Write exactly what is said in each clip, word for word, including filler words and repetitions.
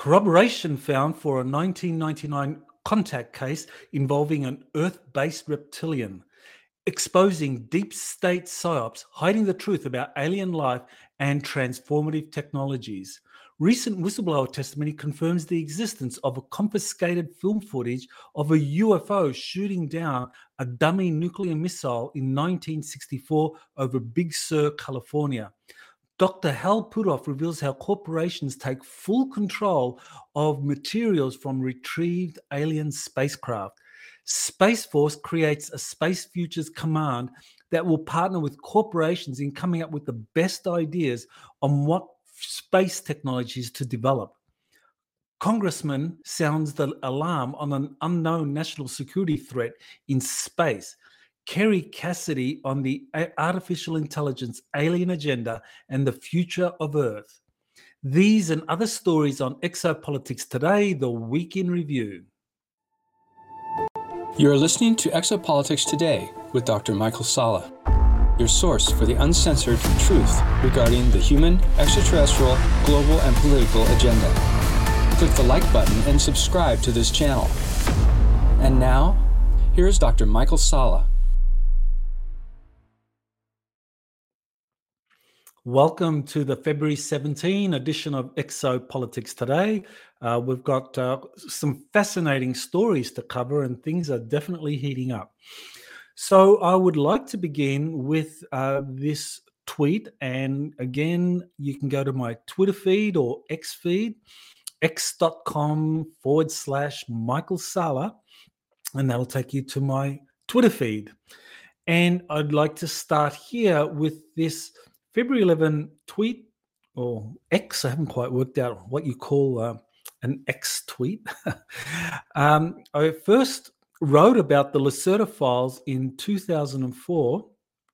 Corroboration found for a nineteen ninety-nine contact case involving an Earth-based reptilian, exposing deep state psyops hiding the truth about alien life and transformative technologies. Recent whistleblower testimony confirms the existence of a confiscated film footage of a U F O shooting down a dummy nuclear missile in nineteen sixty-four over Big Sur, California. Doctor Hal Puthoff reveals how corporations take full control of materials from retrieved alien spacecraft. Space Force creates a Space Futures Command that will partner with corporations in coming up with the best ideas on what space technologies to develop. Congressman sounds the alarm on an unknown national security threat in space. Kerry Cassidy on the artificial intelligence alien agenda and the future of Earth. These and other stories on Exopolitics Today, the Week in Review. You are listening to Exopolitics Today with Doctor Michael Salla, your source for the uncensored truth regarding the human, extraterrestrial, global, and political agenda. Click the like button and subscribe to this channel. And now, here's Doctor Michael Salla. Welcome to the February seventeenth edition of Exopolitics Today. Uh, we've got uh, some fascinating stories to cover, and things are definitely heating up. So I would like to begin with uh, this tweet. And again, you can go to my Twitter feed or X feed, x.com forward slash Michael Salla, and that'll take you to my Twitter feed. And I'd like to start here with this February eleventh tweet, or X. I haven't quite worked out what you call uh, an X tweet. um, I first wrote about the Lacerda files in two thousand four,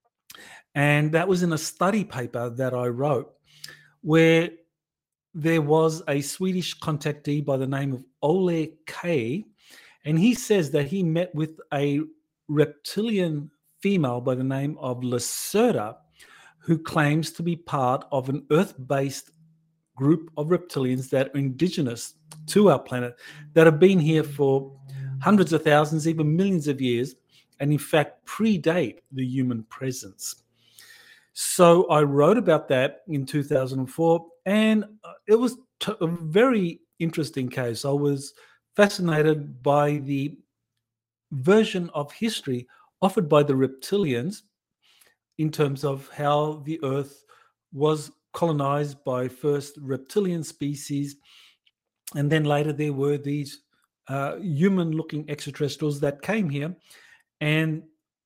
and that was in a study paper that I wrote where there was a Swedish contactee by the name of Ole K, and he says that he met with a reptilian female by the name of Lacerda, who claims to be part of an Earth-based group of reptilians that are indigenous to our planet, that have been here for hundreds of thousands, even millions of years, and in fact predate the human presence. So I wrote about that in two thousand four, and it was t- a very interesting case. I was fascinated by the version of history offered by the reptilians in terms of how the Earth was colonized by first reptilian species, and then later there were these uh, human-looking extraterrestrials that came here and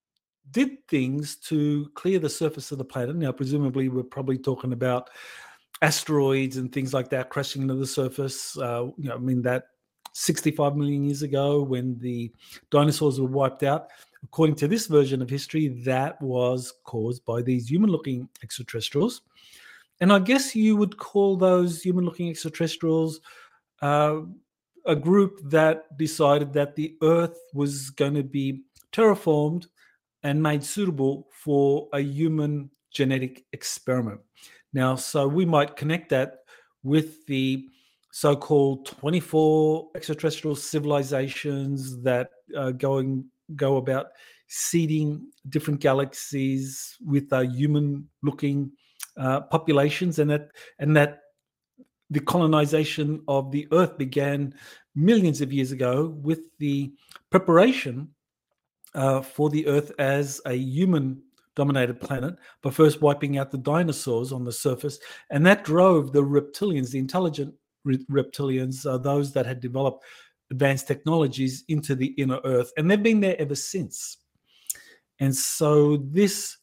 did things to clear the surface of the planet. Now, presumably, we're probably talking about asteroids and things like that crashing into the surface. Uh, you know, I mean, that sixty-five million years ago when the dinosaurs were wiped out. According to this version of history, that was caused by these human-looking extraterrestrials. And I guess you would call those human-looking extraterrestrials uh, a group that decided that the Earth was going to be terraformed and made suitable for a human genetic experiment. Now, so we might connect that with the so-called twenty-four extraterrestrial civilizations that are going go about seeding different galaxies with uh, human-looking uh, populations, and that and that the colonization of the Earth began millions of years ago with the preparation uh, for the Earth as a human-dominated planet by first wiping out the dinosaurs on the surface, and that drove the reptilians, the intelligent re- reptilians, uh, those that had developed advanced technologies, into the inner Earth, and they've been there ever since. And so this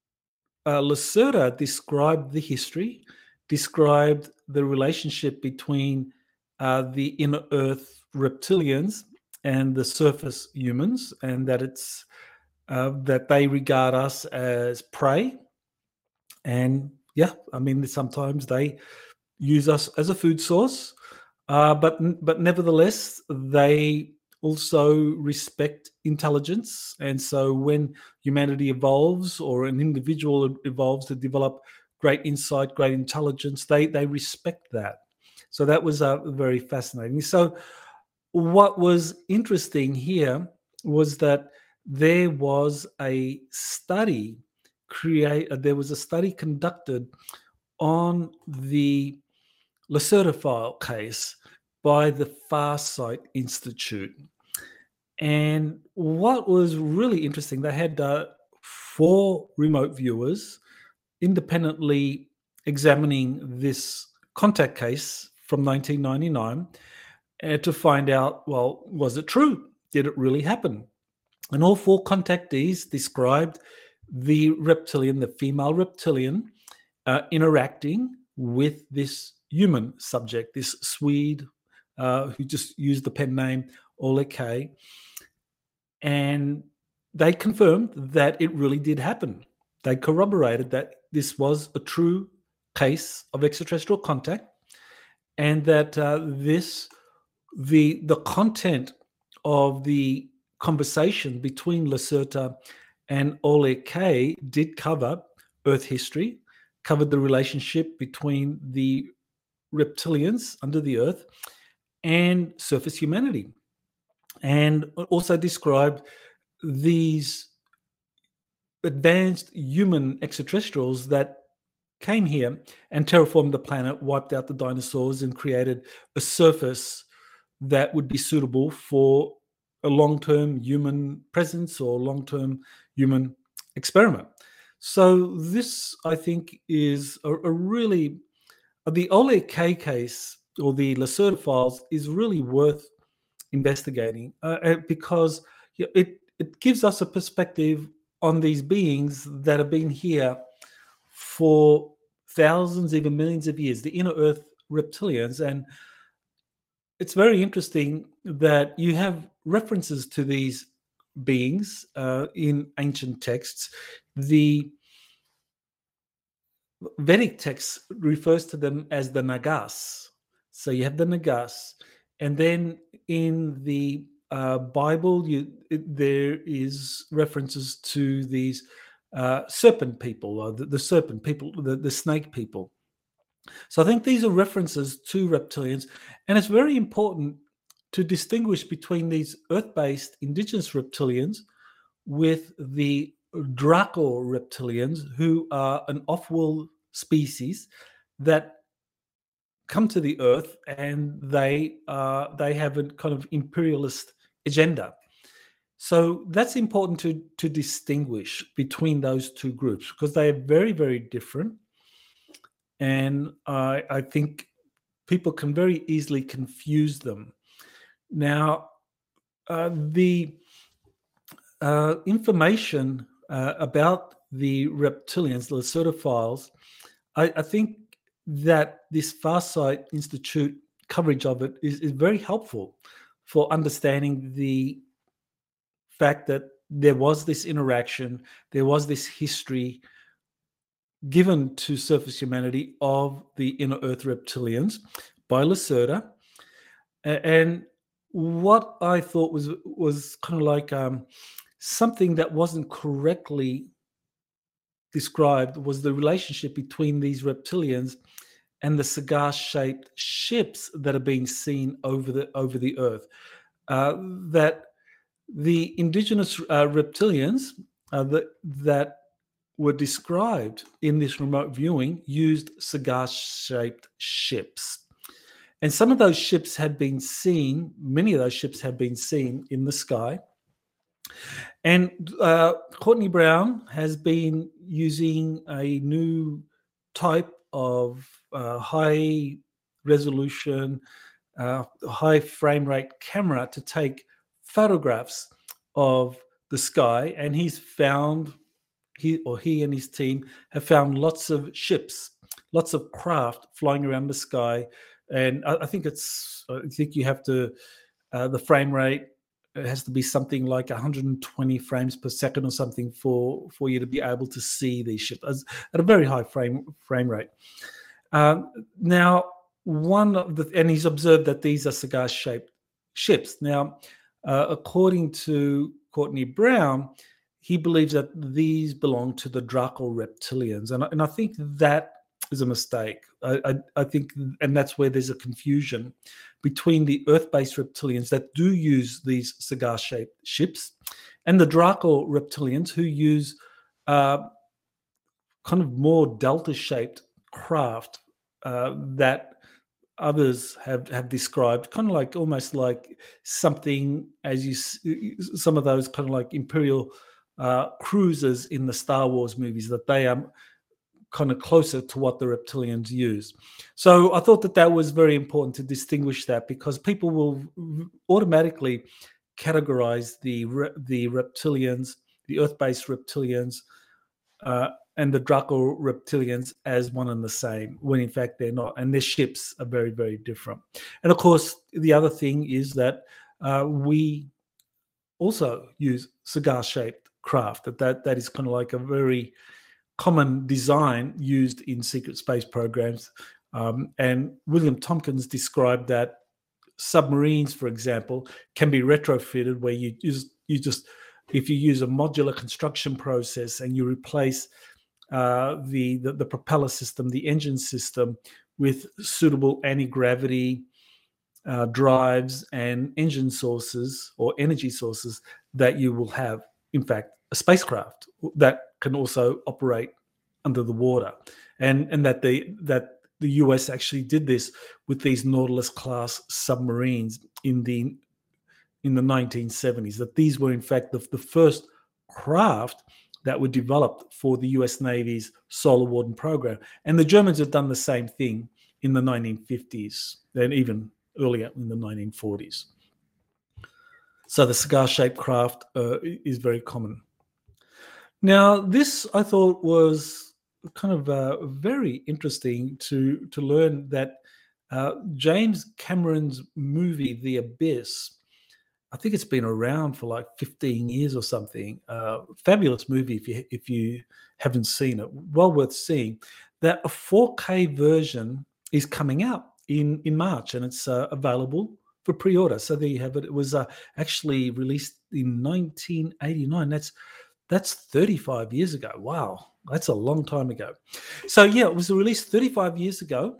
uh, Lacerda described the history, described the relationship between uh, the inner Earth reptilians and the surface humans, and that it's uh, that they regard us as prey. And yeah, I mean, sometimes they use us as a food source. Uh, but but nevertheless, they also respect intelligence. And so when humanity evolves, or an individual evolves to develop great insight, great intelligence, they, they respect that. So that was uh, very fascinating. So what was interesting here was that there was a study create. There was a study conducted on the Lacerda file case by the Farsight Institute. And what was really interesting, they had uh, four remote viewers independently examining this contact case from nineteen ninety-nine uh, to find out, well, was it true? Did it really happen? And all four contactees described the reptilian, the female reptilian, uh, interacting with this human subject, this Swede uh, who just used the pen name Ole K. And they confirmed that it really did happen. They corroborated that this was a true case of extraterrestrial contact, and that uh, this, the the content of the conversation between Lacerda and Ole K did cover Earth history, covered the relationship between the reptilians under the Earth and surface humanity, and also described these advanced human extraterrestrials that came here and terraformed the planet, wiped out the dinosaurs, and created a surface that would be suitable for a long-term human presence or long-term human experiment. So this, I think, is a, a really, the Ole K case or the Lacerda files is really worth investigating uh, because it, it gives us a perspective on these beings that have been here for thousands, even millions of years, the inner Earth reptilians. And it's very interesting that you have references to these beings uh, in ancient texts. The Vedic text refers to them as the Nagas. So you have the Nagas. And then in the uh, Bible, you, it, there is references to these uh, serpent people, or the, the serpent people, the, the snake people. So I think these are references to reptilians, and it's very important to distinguish between these Earth-based indigenous reptilians with the Draco reptilians, who are an off-world species that come to the Earth, and they uh, they have a kind of imperialist agenda. So that's important to to distinguish between those two groups, because they are very, very different. And I, I think people can very easily confuse them. Now, uh, the uh, information uh, about the reptilians, the Lacerda files, I, I think that this Farsight Institute coverage of it is, is very helpful for understanding the fact that there was this interaction, there was this history given to surface humanity of the inner Earth reptilians by Lacerda. And what I thought was was kind of like um, something that wasn't correctly described was the relationship between these reptilians and the cigar-shaped ships that are being seen over the over the Earth. Uh, that the indigenous uh, reptilians uh, that that were described in this remote viewing used cigar-shaped ships. And some of those ships had been seen, many of those ships had been seen in the sky. And uh, Courtney Brown has been using a new type of uh, high resolution, uh, high frame rate camera to take photographs of the sky. And he's found, he or he and his team have found lots of ships, lots of craft flying around the sky. And I, I think it's, I think you have to, uh, the frame rate, it has to be something like one hundred twenty frames per second or something for, for you to be able to see these ships at a very high frame frame rate. Um, now, one of the, and he's observed that these are cigar-shaped ships. Now, uh, according to Courtney Brown, he believes that these belong to the Draco reptilians. And, and I think that is a mistake. I, I, I think, and that's where there's a confusion between the Earth-based reptilians that do use these cigar-shaped ships and the Draco reptilians who use uh, kind of more delta-shaped craft uh, that others have, have described, kind of like almost like something as you some of those kind of like Imperial uh, cruisers in the Star Wars movies, that they are kind of closer to what the reptilians use. So I thought that that was very important to distinguish that, because people will automatically categorize the the reptilians, the Earth-based reptilians, uh, and the Draco reptilians as one and the same, when in fact they're not. And their ships are very, very different. And of course, the other thing is that uh, we also use cigar-shaped craft. That, that that is kind of like a very common design used in secret space programs. Um, and William Tompkins described that submarines, for example, can be retrofitted where you just, you just if you use a modular construction process and you replace uh, the, the, the propeller system, the engine system, with suitable anti-gravity uh, drives and engine sources or energy sources, that you will have, in fact, a spacecraft that can also operate under the water. And, and that the that the U S actually did this with these Nautilus class submarines in the in the nineteen seventies, that these were in fact the, the first craft that were developed for the U S Navy's Solar Warden program. And the Germans have done the same thing in the nineteen fifties and even earlier in the nineteen forties. So the cigar-shaped craft uh, is very common. Now, this I thought was kind of uh, very interesting to, to learn that uh, James Cameron's movie, The Abyss, I think it's been around for like fifteen years or something. Uh, fabulous movie if you if you haven't seen it. Well worth seeing. That a four K version is coming out in, in March, and it's uh, available for pre-order. So there you have it. It was uh, actually released in nineteen eighty-nine. That's that's thirty-five years ago. Wow, that's a long time ago. So yeah, it was released thirty-five years ago.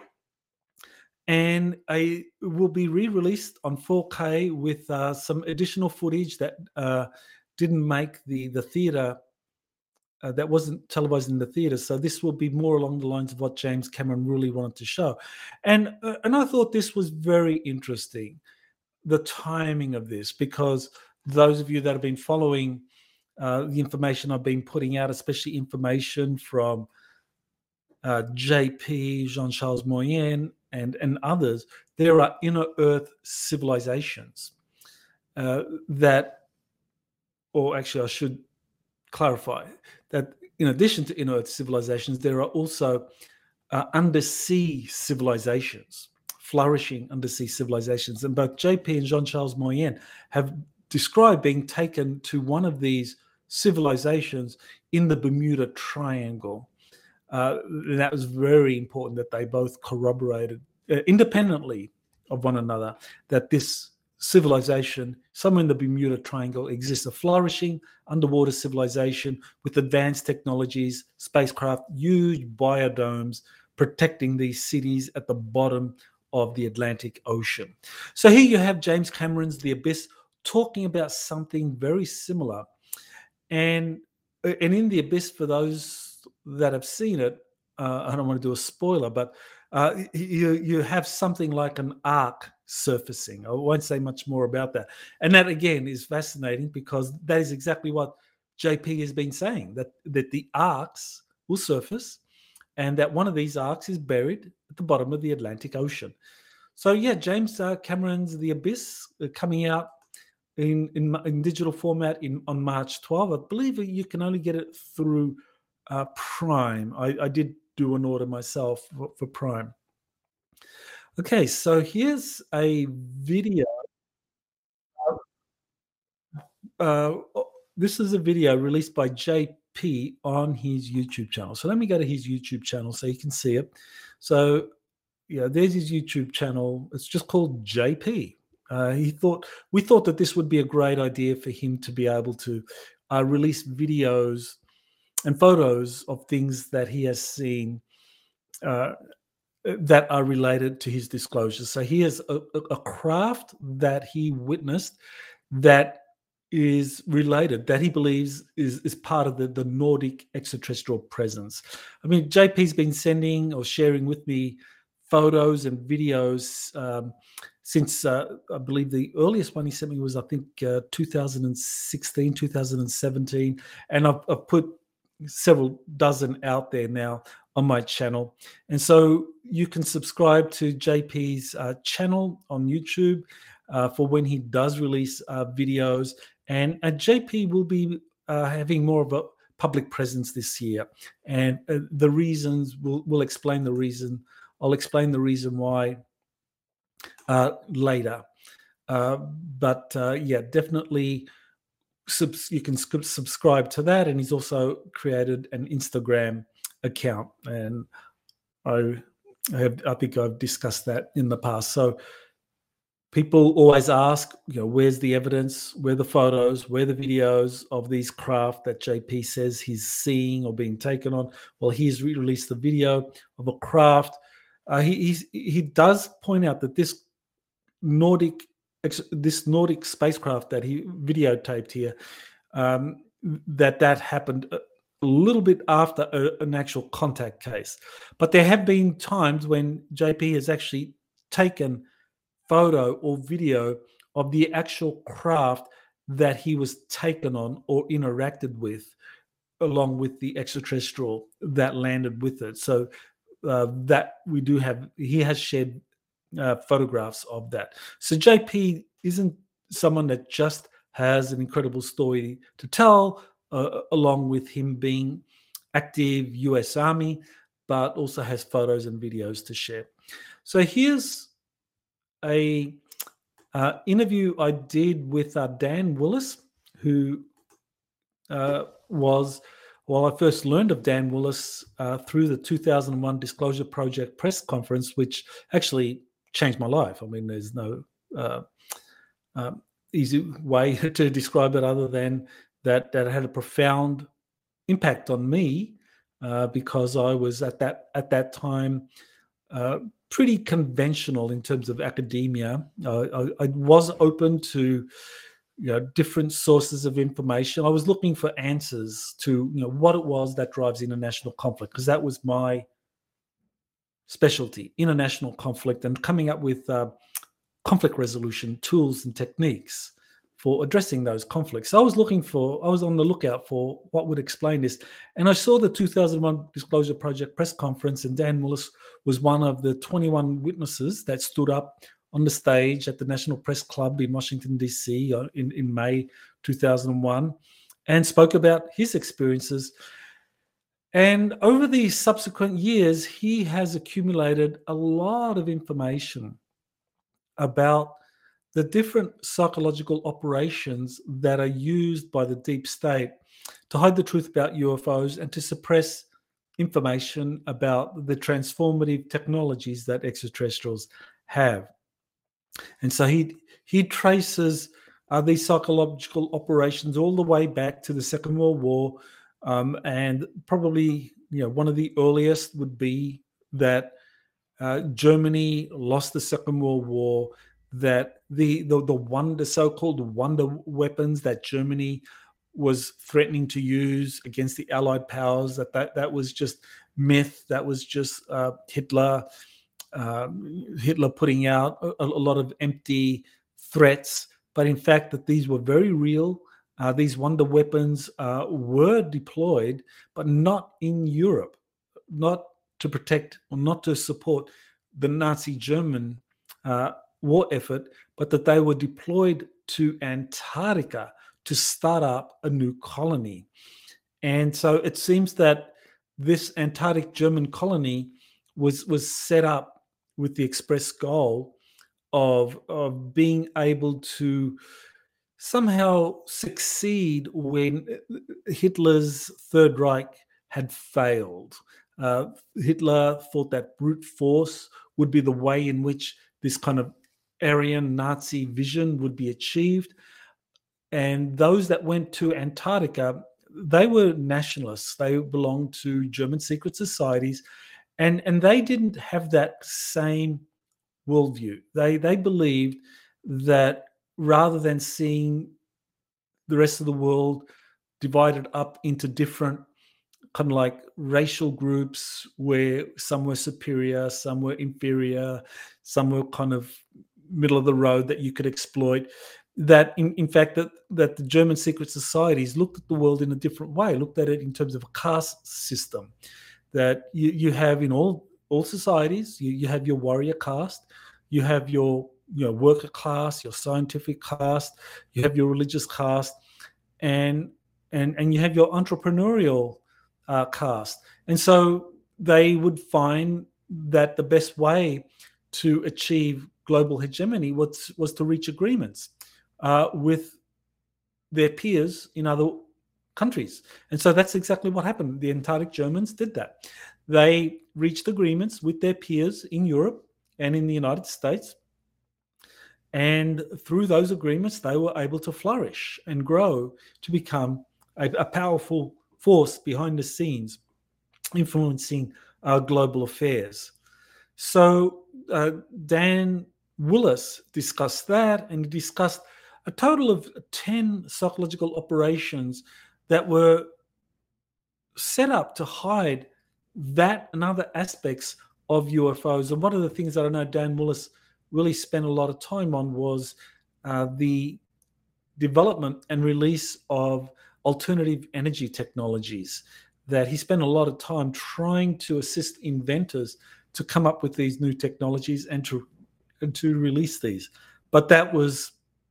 And it will be re-released on four K with uh, some additional footage that uh, didn't make the the theater, uh, that wasn't televised in the theater. So this will be more along the lines of what James Cameron really wanted to show. And uh, and I thought this was very interesting, the timing of this, because those of you that have been following uh, the information I've been putting out, especially information from uh, J P, Jean-Charles Moyen, and, and others, there are inner Earth civilizations uh, that, or actually I should clarify, that in addition to inner Earth civilizations, there are also uh, undersea civilizations, flourishing undersea civilizations. And both J P and Jean-Charles Moyen have described being taken to one of these civilizations in the Bermuda Triangle. Uh, and that was very important that they both corroborated uh, independently of one another that this civilization somewhere in the Bermuda Triangle exists, a flourishing underwater civilization with advanced technologies, spacecraft, huge biodomes protecting these cities at the bottom of the Atlantic Ocean. So here you have James Cameron's The Abyss talking about something very similar. And, and in The Abyss, for those that have seen it, uh, I don't want to do a spoiler, but uh, you you have something like an arc surfacing. I won't say much more about that. And that again is fascinating, because that is exactly what J P has been saying, that that the arcs will surface, and that one of these arcs is buried at the bottom of the Atlantic Ocean. So yeah, James uh, Cameron's The Abyss uh, coming out in, in in digital format in on March twelfth. I believe you can only get it through Uh, Prime. I, I did do an order myself for, for Prime. Okay, so here's a video. Uh, this is a video released by J P on his YouTube channel. So let me go to his YouTube channel so you can see it. So yeah, there's his YouTube channel. It's just called J P. Uh, he thought we thought that this would be a great idea for him to be able to uh, release videos and photos of things that he has seen uh, that are related to his disclosures. So he has a, a craft that he witnessed that is related, that he believes is, is part of the, the Nordic extraterrestrial presence. I mean, J P's been sending or sharing with me photos and videos um, since, uh, I believe the earliest one he sent me was, I think, uh, two thousand sixteen, two thousand seventeen. And I've, I've put several dozen out there now on my channel. And so you can subscribe to J P's uh, channel on YouTube uh, for when he does release uh, videos. And uh, J P will be uh, having more of a public presence this year. And uh, the reasons, we'll, we'll explain the reason. I'll explain the reason why uh, later. Uh, but uh, yeah, definitely subs- you can sub- subscribe to that. And he's also created an Instagram account. And I have, I think I've discussed that in the past. So people always ask, you know, where's the evidence, where the photos, where the videos of these craft that J P says he's seeing or being taken on. Well, he's released a video of a craft. Uh, he he's, he does point out that this Nordic this Nordic spacecraft that he videotaped here, um, that that happened a little bit after a, an actual contact case. But there have been times when J P has actually taken photo or video of the actual craft that he was taken on or interacted with, along with the extraterrestrial that landed with it. So uh, that we do have, he has shared uh, photographs of that. So J P isn't someone that just has an incredible story to tell, uh, along with him being active U S Army, but also has photos and videos to share. So here's a uh, interview I did with uh, Dan Willis, who uh, was, well, I first learned of Dan Willis uh, through the two thousand one Disclosure Project press conference, which actually changed my life. I mean, there's no uh, um, easy way to describe it other than that that had a profound impact on me uh, because I was at that at that time uh, pretty conventional in terms of academia. Uh, I, I was open to, you know, different sources of information. I was looking for answers to, you know, what it was that drives international conflict, because that was my specialty, international conflict, and coming up with uh, conflict resolution tools and techniques for addressing those conflicts. So I was looking for, I was on the lookout for what would explain this. And I saw the two thousand one Disclosure Project press conference, and Dan Willis was one of the twenty-one witnesses that stood up on the stage at the National Press Club in Washington, D C in, in May two thousand one and spoke about his experiences. And over the subsequent years, he has accumulated a lot of information about the different psychological operations that are used by the deep state to hide the truth about U F Os and to suppress information about the transformative technologies that extraterrestrials have. And so he he traces uh, these psychological operations all the way back to the Second World War, um, and probably, you know, one of the earliest would be that uh, Germany lost the Second World War. That the the the wonder so-called wonder weapons that Germany was threatening to use against the Allied powers, that that, that was just myth. That was just uh, Hitler um, Hitler putting out a, a lot of empty threats. But in fact, that these were very real. Uh, these wonder weapons uh, were deployed, but not in Europe, not to protect or not to support the Nazi German uh, war effort, but that they were deployed to Antarctica to start up a new colony. And so it seems that this Antarctic German colony was was set up with the express goal of, of being able to somehow succeed when Hitler's Third Reich had failed. Uh, Hitler thought that brute force would be the way in which this kind of Aryan Nazi vision would be achieved. And those that went to Antarctica, they were nationalists. They belonged to German secret societies, and and they didn't have that same worldview. They they believed that rather than seeing the rest of the world divided up into different kind of like racial groups where some were superior, some were inferior, some were kind of middle of the road that you could exploit. That in, in fact that that the German secret societies looked at the world in a different way, looked at it in terms of a caste system. That you, you have in all all societies, you, you have your warrior caste, you have your your worker class, your scientific caste, you have your religious caste, and and and you have your entrepreneurial uh, caste. And so they would find that the best way to achieve global hegemony was was to reach agreements uh, with their peers in other countries. And so that's exactly what happened. The Antarctic Germans did that. They reached agreements with their peers in Europe and in the United States. And through those agreements, they were able to flourish and grow to become a, a powerful force behind the scenes, influencing uh, global affairs. So uh, Dan Willis discussed that, and he discussed a total of ten psychological operations that were set up to hide that and other aspects of U F Os. And one of the things that I know Dan Willis really spent a lot of time on was uh, the development and release of alternative energy technologies, that he spent a lot of time trying to assist inventors to come up with these new technologies and to and to release these. But that was,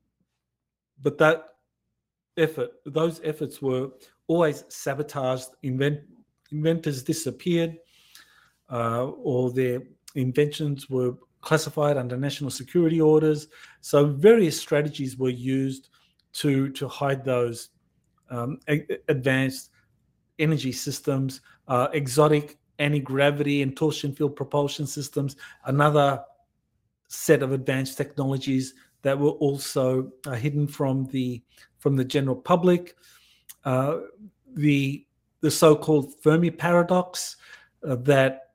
but that effort, those efforts were always sabotaged. Invent, inventors disappeared, uh, or their inventions were classified under national security orders. So various strategies were used to to hide those um, a- advanced energy systems, uh, exotic anti-gravity and torsion field propulsion systems, another set of advanced technologies that were also uh, hidden from the from the general public. Uh, the the so-called Fermi paradox uh, that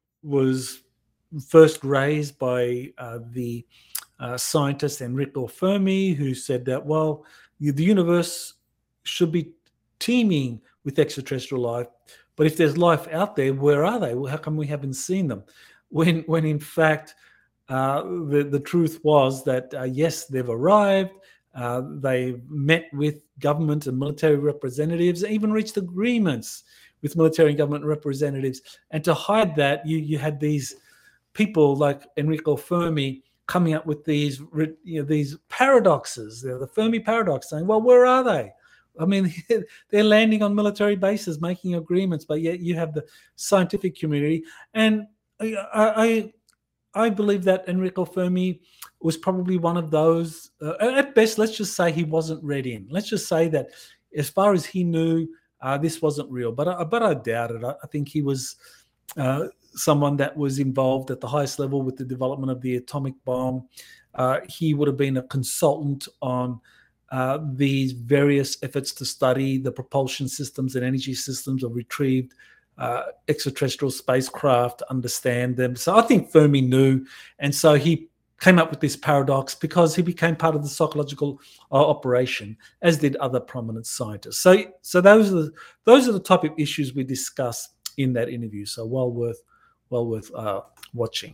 was first raised by uh, the uh, scientist Enrico Fermi, who said that, well, the universe should be teeming with extraterrestrial life, but if there's life out there, where are they? Well, how come we haven't seen them? When, when in fact, uh, the, the truth was that, uh, yes, they've arrived, uh, they met with government and military representatives, even reached agreements with military and government representatives. And to hide that, you, you had these people like Enrico Fermi coming up with these, you know, these paradoxes, the Fermi paradox, saying, well, where are they? I mean, they're landing on military bases, making agreements, but yet you have the scientific community. And I, I, I believe that Enrico Fermi was probably one of those, uh, at best, let's just say he wasn't read in. Let's just say that as far as he knew, uh, this wasn't real. But I, but I doubt it. I, I think he was uh, someone that was involved at the highest level with the development of the atomic bomb. Uh, he would have been a consultant on uh, these various efforts to study the propulsion systems and energy systems of retrieved uh, extraterrestrial spacecraft, understand them. So I think Fermi knew, and so he came up with this paradox because he became part of the psychological uh, operation, as did other prominent scientists. So, so those are the, those are the type of issues we discuss in that interview. So well worth well worth uh, watching.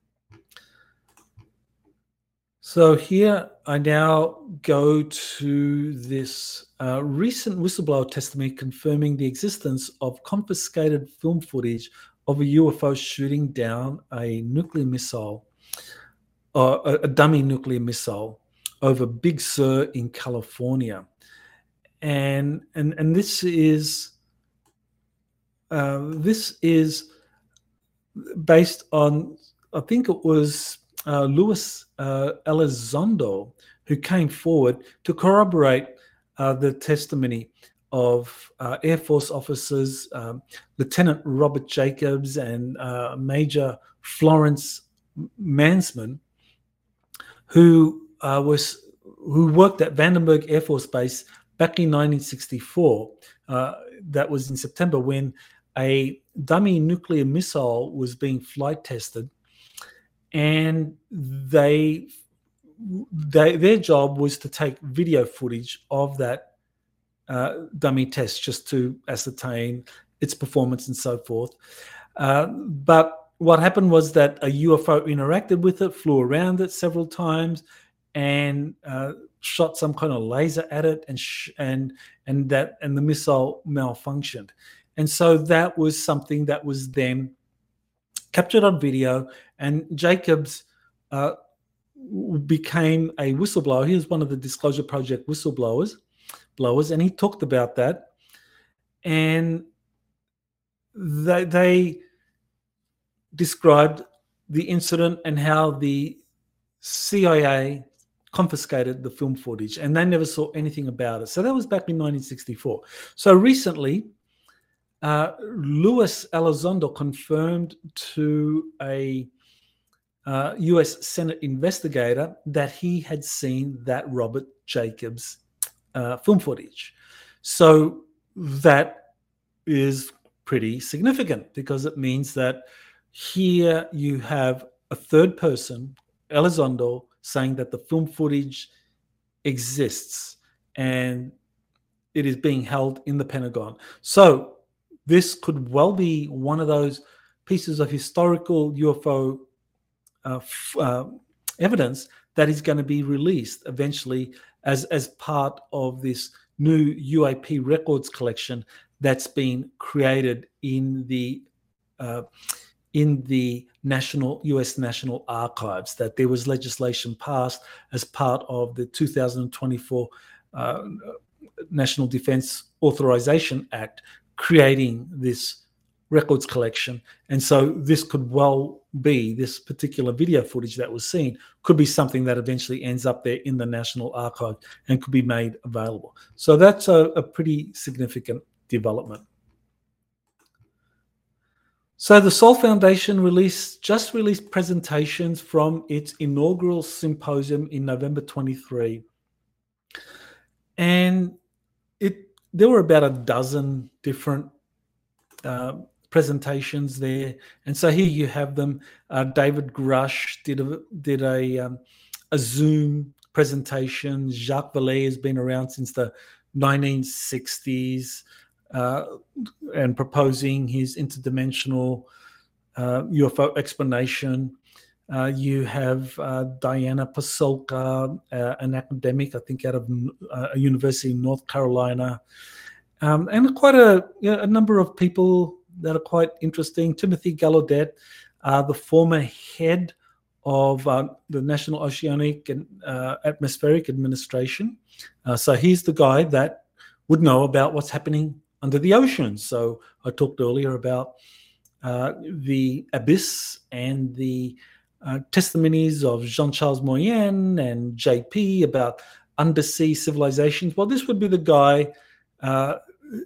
So here I now go to this uh, recent whistleblower testimony confirming the existence of confiscated film footage of a U F O shooting down a nuclear missile, uh, a, a dummy nuclear missile over Big Sur in California. And and and this is uh, this is based on, I think it was uh, Luis uh, Elizondo who came forward to corroborate uh, the testimony of uh, Air Force officers, um, Lieutenant Robert Jacobs and uh, Major Florence Mansman, who uh, was who worked at Vandenberg Air Force Base back in nineteen sixty-four. Uh, that was in September when a dummy nuclear missile was being flight tested, and they, they their job was to take video footage of that uh, dummy test just to ascertain its performance and so forth. Uh, but what happened was that a U F O interacted with it, flew around it several times, and uh, shot some kind of laser at it, and sh- and and that and the missile malfunctioned. And so that was something that was then captured on video, and Jacobs uh, became a whistleblower. He was one of the Disclosure Project whistleblowers, blowers, and he talked about that. And they, they described the incident and how the C I A confiscated the film footage, and they never saw anything about it. So that was back in nineteen sixty-four. So recently, uh, Luis Elizondo confirmed to a uh, U S Senate investigator that he had seen that Robert Jacobs uh, film footage. So that is pretty significant, because it means that here you have a third person, Elizondo, saying that the film footage exists and it is being held in the Pentagon. So this could well be one of those pieces of historical U F O uh, f- uh, evidence that is going to be released eventually as, as part of this new U A P records collection that's been created in the uh, in the National U S National Archives. That there was legislation passed as part of the two thousand twenty-four uh, National Defense Authorization Act, creating this records collection. And so this could well be, this particular video footage that was seen could be something that eventually ends up there in the National Archive and could be made available. So that's a, a pretty significant development. So the Sol Foundation released just released presentations from its inaugural symposium in November twenty-three. And it there were about a dozen different uh, presentations there. And so here you have them. Uh, David Grush did a, did a, um, a Zoom presentation. Jacques Vallée has been around since the nineteen sixties. Uh, and proposing his interdimensional uh, U F O explanation. Uh, you have uh, Diana Pasulka, uh, an academic, I think, out of uh, a university in North Carolina, um, and quite a, you know, a number of people that are quite interesting. Timothy Gallaudet, uh, the former head of uh, the National Oceanic and uh, Atmospheric Administration. Uh, so he's the guy that would know about what's happening under the ocean. So I talked earlier about uh, the abyss and the uh, testimonies of Jean-Charles Moyen and J P about undersea civilizations. Well, this would be the guy uh,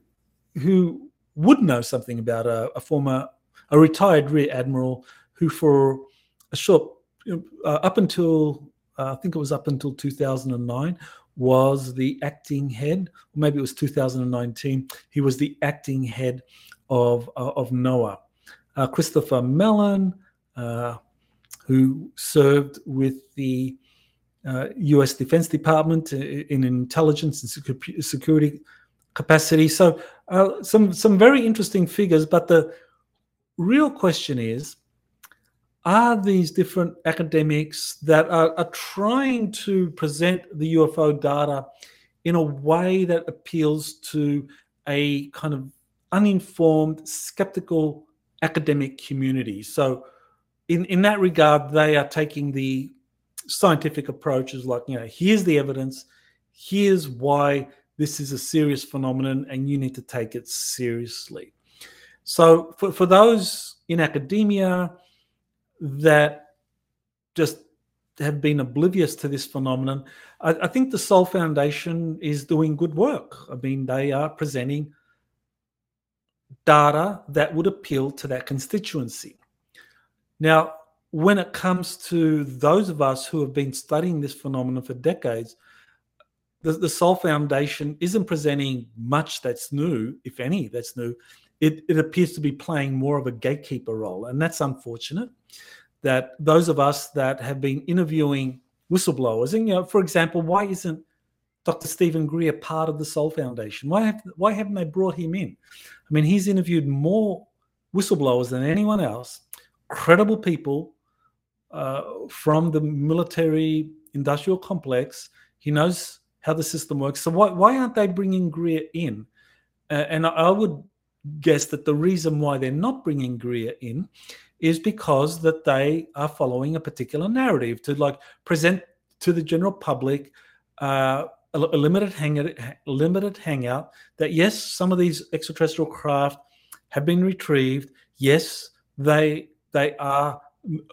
who would know something about a, a former, a retired rear admiral who for a short, uh, up until, uh, I think it was up until two thousand nine, was the acting head, or maybe it was two thousand nineteen, he was the acting head of, uh, of NOAA. Uh, Christopher Mellon, uh, who served with the uh, U S Defense Department in intelligence and security capacity. So uh, some, some very interesting figures, but the real question is, are these different academics that are, are trying to present the U F O data in a way that appeals to a kind of uninformed, skeptical academic community? So in, in that regard, they are taking the scientific approaches like, you know, here's the evidence, here's why this is a serious phenomenon and you need to take it seriously. So for, for those in academia that just have been oblivious to this phenomenon, I, I think the Sol Foundation is doing good work. I mean, they are presenting data that would appeal to that constituency. Now, when it comes to those of us who have been studying this phenomenon for decades, the, the Sol Foundation isn't presenting much that's new, if any, that's new. it, it appears to be playing more of a gatekeeper role. And that's unfortunate that those of us that have been interviewing whistleblowers, and, you know, for example, why isn't Doctor Stephen Greer part of the Sol Foundation? Why, have, why haven't they brought him in? I mean, he's interviewed more whistleblowers than anyone else, credible people uh, from the military industrial complex. He knows how the system works. So why, why aren't they bringing Greer in? Uh, and I, I would guess that the reason why they're not bringing Greer in is because that they are following a particular narrative to like present to the general public uh, a, a limited hangout, limited hangout that yes, some of these extraterrestrial craft have been retrieved. Yes, they they are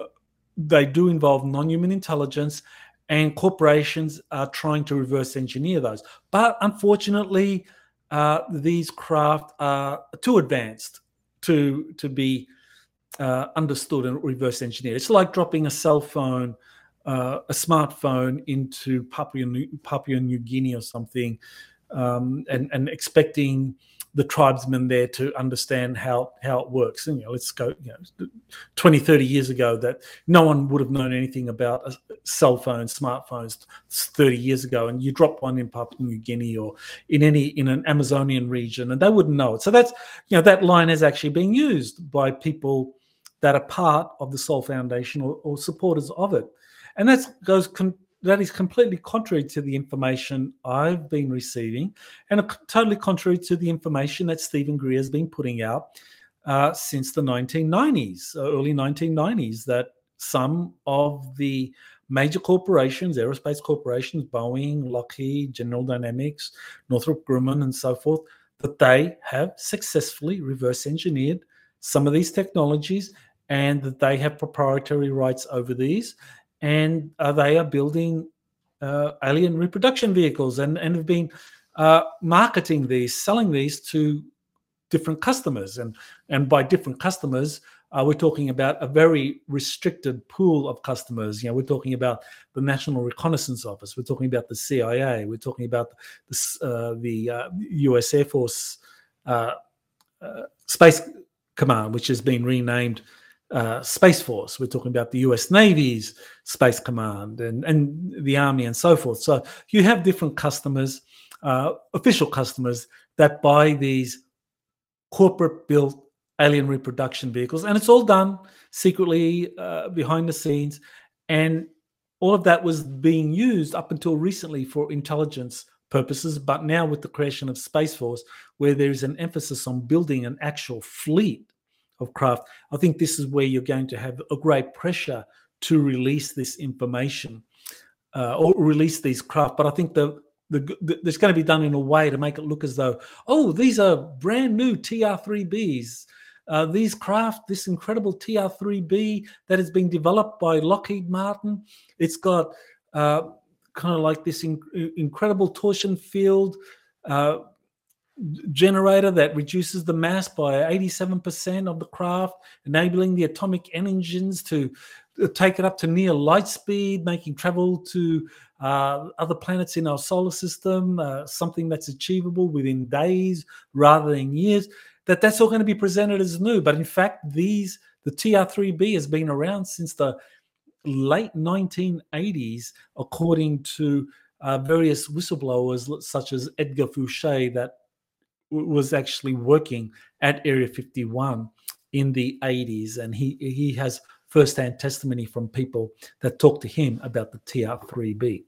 they do involve non-human intelligence, and corporations are trying to reverse engineer those. But unfortunately, uh, these craft are too advanced to to be uh, understood and reverse engineered. It's like dropping a cell phone, uh, a smartphone into Papua New, Papua New Guinea or something, um, and, and expecting the tribesmen there to understand how, how it works. And, you know, let's go, you know, twenty, thirty years ago that no one would have known anything about a cell phones, smartphones thirty years ago. And you drop one in Papua New Guinea or in any, in an Amazonian region, and they wouldn't know it. So that's, you know, that line is actually being used by people that are part of the Sol Foundation or, or supporters of it. And that goes, con- that is completely contrary to the information I've been receiving, and a, totally contrary to the information that Stephen Greer has been putting out uh, since the nineteen nineties, early nineteen nineties, that some of the major corporations, aerospace corporations, Boeing, Lockheed, General Dynamics, Northrop Grumman, and so forth, that they have successfully reverse engineered some of these technologies, and that they have proprietary rights over these. And uh, they are building uh, alien reproduction vehicles and, and have been uh, marketing these, selling these to different customers. And, and by different customers, uh, we're talking about a very restricted pool of customers. You know, we're talking about the National Reconnaissance Office. We're talking about the C I A. We're talking about the, uh, the uh, U S Air Force uh, uh, Space Command, which has been renamed Uh, Space Force. We're talking about the U S Navy's Space Command and, and the Army and so forth. So you have different customers, uh, official customers, that buy these corporate-built alien reproduction vehicles, and it's all done secretly uh, behind the scenes. And all of that was being used up until recently for intelligence purposes, but now with the creation of Space Force, where there is an emphasis on building an actual fleet of craft, I think this is where you're going to have a great pressure to release this information uh, or release these craft. But I think the, the, the it's going to be done in a way to make it look as though, oh, these are brand new T R three Bs. Uh, these craft, this incredible T R three B that has been developed by Lockheed Martin, it's got uh, kind of like this in, incredible torsion field uh, generator that reduces the mass by eighty-seven percent of the craft, enabling the atomic engines to take it up to near light speed, making travel to uh, other planets in our solar system, uh, something that's achievable within days rather than years. That that's all going to be presented as new. But in fact, these the T R three B has been around since the late nineteen eighties, according to uh, various whistleblowers such as Edgar Fouché, that was actually working at Area fifty-one in the eighties, and he he has first-hand testimony from people that talk to him about the T R three B.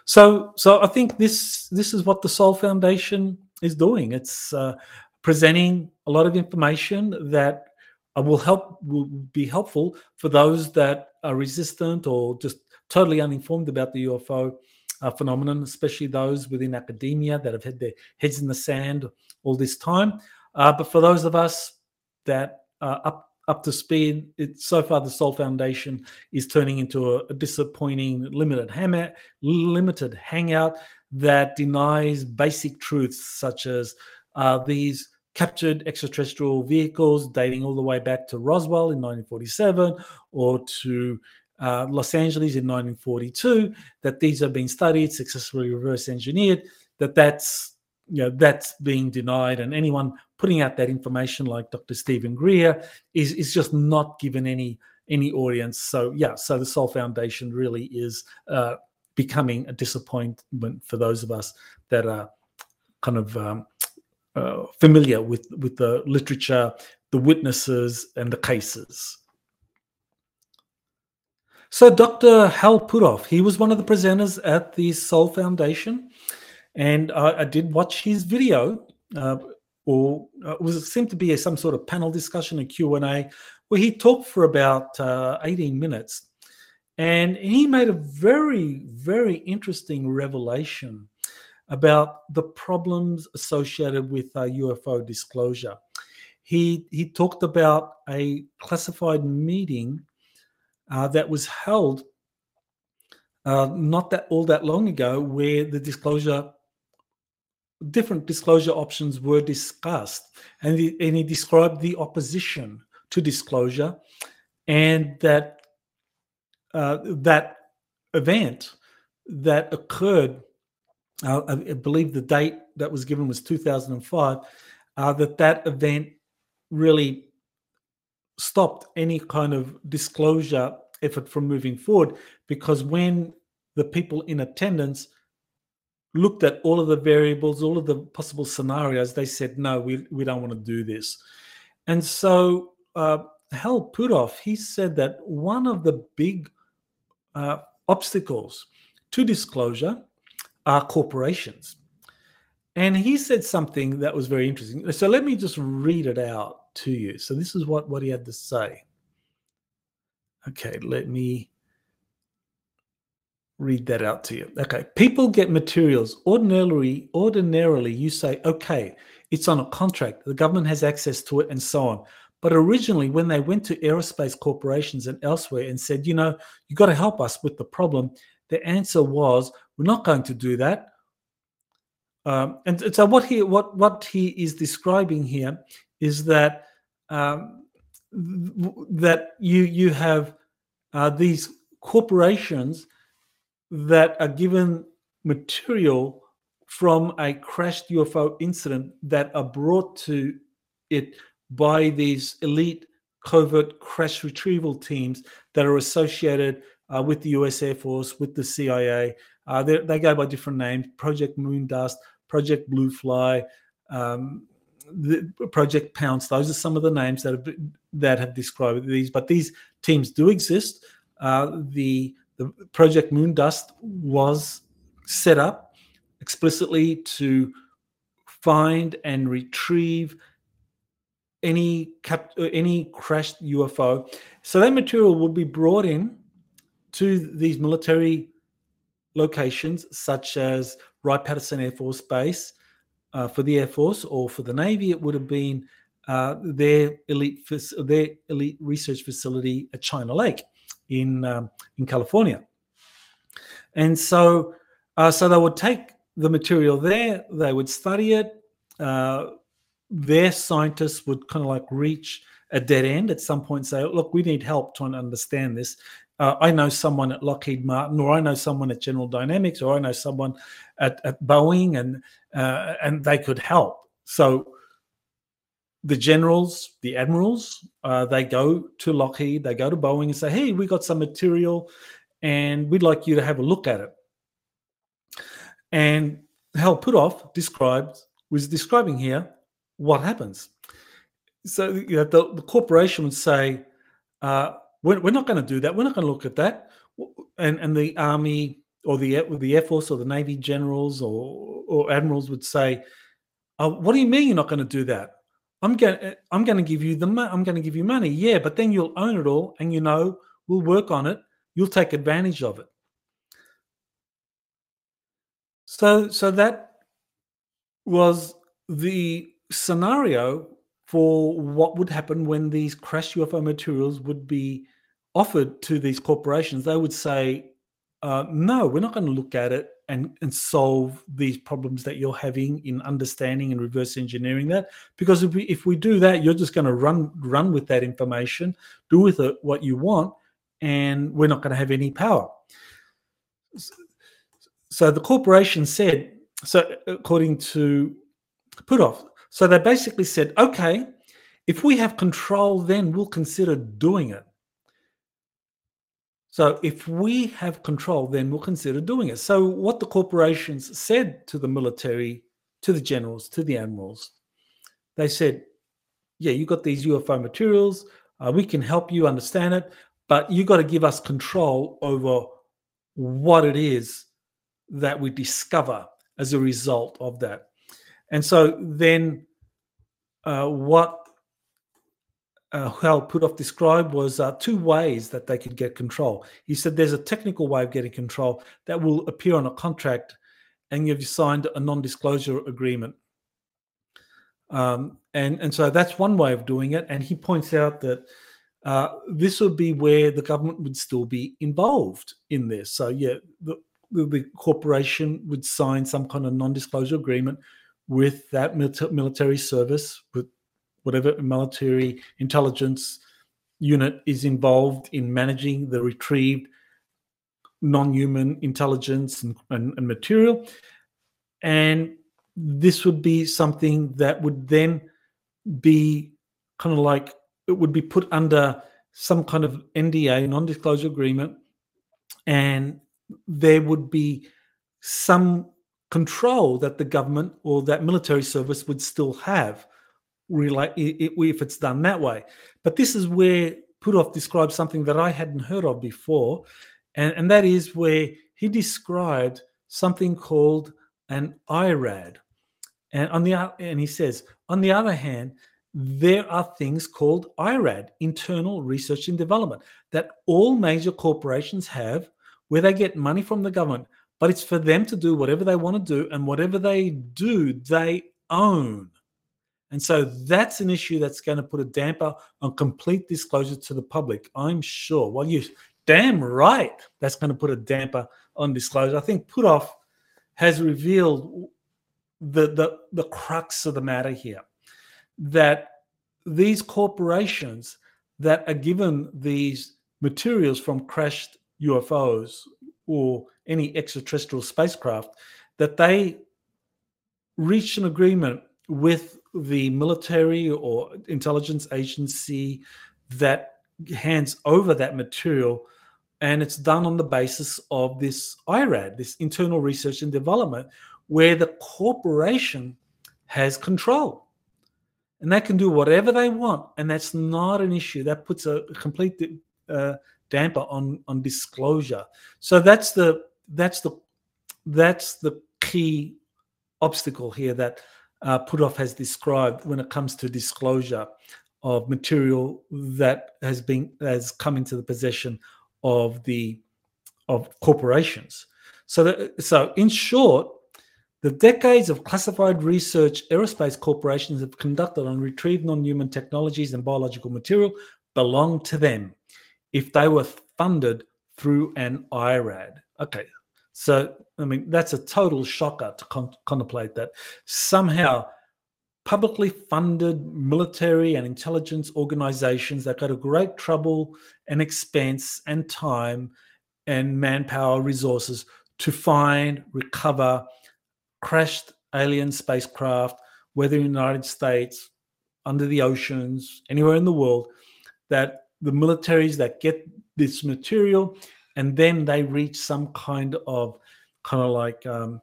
So so I think this this is what the Sol Foundation is doing. It's uh, presenting a lot of information that will help will be helpful for those that are resistant or just totally uninformed about the U F O uh, phenomenon, especially those within academia that have had their heads in the sand all this time. Uh, but for those of us that are up, up to speed, it, so far the Sol Foundation is turning into a, a disappointing limited, hammer, limited hangout that denies basic truths such as uh, these captured extraterrestrial vehicles dating all the way back to Roswell in nineteen forty-seven or to uh, Los Angeles in nineteen forty-two, that these have been studied, successfully reverse engineered, that that's you know, that's being denied, and anyone putting out that information, like Doctor Stephen Greer, is is just not given any any audience. So yeah, so the Soul Foundation really is uh, becoming a disappointment for those of us that are kind of um, uh, familiar with with the literature, the witnesses, and the cases. So Doctor Hal Puthoff, he was one of the presenters at the Soul Foundation, and I, I did watch his video, uh, or uh, it was it seemed to be a, some sort of panel discussion, a Q and A, where he talked for about uh, eighteen minutes, and he made a very, very interesting revelation about the problems associated with uh, U F O disclosure. He he talked about a classified meeting uh, that was held uh, not that all that long ago, where the disclosure, different disclosure options were discussed, and he, and he described the opposition to disclosure, and that uh, that event that occurred, uh, I, I believe the date that was given was two thousand five, uh, that that event really stopped any kind of disclosure effort from moving forward, because when the people in attendance looked at all of the variables, all of the possible scenarios, they said, no, we, we don't want to do this. And so uh, Hal Puthoff, he said that one of the big uh, obstacles to disclosure are corporations. And he said something that was very interesting. So let me just read it out to you. So this is what, what he had to say. Okay, let me read that out to you. Okay, people get materials. Ordinarily, ordinarily, you say, okay, it's on a contract. The government has access to it and so on. But originally, when they went to aerospace corporations and elsewhere and said, you know, you got to help us with the problem, the answer was, we're not going to do that. Um, and, and so what he what what he is describing here is that um, th- that you you have uh, these corporations that are given material from a crashed U F O incident that are brought to it by these elite covert crash retrieval teams that are associated uh, with the U S Air Force, with the C I A. Uh, they go by different names: Project Moondust, Project Blue Fly, um, the Project Pounce. Those are some of the names that have that have described these. But these teams do exist. Uh, the the Project Moondust was set up explicitly to find and retrieve any cap, any crashed U F O. So that material will be brought in to these military locations, such as Wright-Patterson Air Force Base uh, for the Air Force, or for the Navy, it would have been uh, their elite their elite research facility at China Lake in um, in California. And so, uh, so they would take the material there, they would study it. Uh, their scientists would kind of like reach a dead end at some point and say, look, we need help trying to understand this. Uh, I know someone at Lockheed Martin, or I know someone at General Dynamics, or I know someone at, at Boeing, and uh, and they could help. So the generals, the admirals, uh, they go to Lockheed, they go to Boeing and say, hey, we got some material and we'd like you to have a look at it. And Hal Puthoff described, was describing here what happens. So you know, the, the corporation would say, uh, we're, we're not going to do that. We're not going to look at that. And and the Army or the the Air Force or the Navy generals or, or admirals would say, oh, what do you mean you're not going to do that? I'm going I'm going to give you the I'm going to give you money. Yeah, but then you'll own it all, and you know we'll work on it. You'll take advantage of it. So so that was the scenario for what would happen when these crashed U F O materials would be offered to these corporations. They would say, uh, no, we're not going to look at it and, and solve these problems that you're having in understanding and reverse engineering that. Because if we, if we do that, you're just going to run, run with that information, do with it what you want, and we're not going to have any power. So the corporation said, so according to Puthoff, so they basically said, okay, if we have control, then we'll consider doing it. So if we have control, then we'll consider doing it. So what the corporations said to the military, to the generals, to the admirals, they said, yeah, you got these U F O materials. Uh, we can help you understand it, but you got to give us control over what it is that we discover as a result of that. And so then uh, what uh, Hal Puthoff described was uh, two ways that they could get control. He said there's a technical way of getting control that will appear on a contract and you've signed a non-disclosure agreement. Um, and, and so that's one way of doing it. And he points out that uh, this would be where the government would still be involved in this. So, yeah, the, the corporation would sign some kind of non-disclosure agreement with that military service, with whatever military intelligence unit is involved in managing the retrieved non-human intelligence and, and, and material. And this would be something that would then be kind of like, it would be put under some kind of N D A, non-disclosure agreement, and there would be some control that the government or that military service would still have if it's done that way. But this is where Puthoff describes something that I hadn't heard of before, and, and that is where he described something called an I RAD. And on the and he says, on the other hand, there are things called I RAD, internal research and development, that all major corporations have, where they get money from the government, but it's for them to do whatever they want to do, and whatever they do, they own. And so that's an issue that's going to put a damper on complete disclosure to the public, I'm sure. Well, you're damn right that's going to put a damper on disclosure. I think Puthoff has revealed the, the, the crux of the matter here, that these corporations that are given these materials from crashed U F Os or any extraterrestrial spacecraft, that they reach an agreement with the military or intelligence agency that hands over that material, and it's done on the basis of this I RAD, this internal research and development, where the corporation has control. And they can do whatever they want, and that's not an issue. That puts a complete uh, damper on, on disclosure. So that's the that's the that's the key obstacle here that uh, Puthoff has described when it comes to disclosure of material that has been has come into the possession of the of corporations. So that, so in short, the decades of classified research aerospace corporations have conducted on retrieved non-human technologies and biological material belong to them if they were funded through an I RAD. Okay, so, I mean, that's a total shocker to con- contemplate that. Somehow, publicly funded military and intelligence organizations that go to great trouble and expense and time and manpower resources to find, recover, crashed alien spacecraft, whether in the United States, under the oceans, anywhere in the world, that the militaries that get this material and then they reach some kind of kind of like um,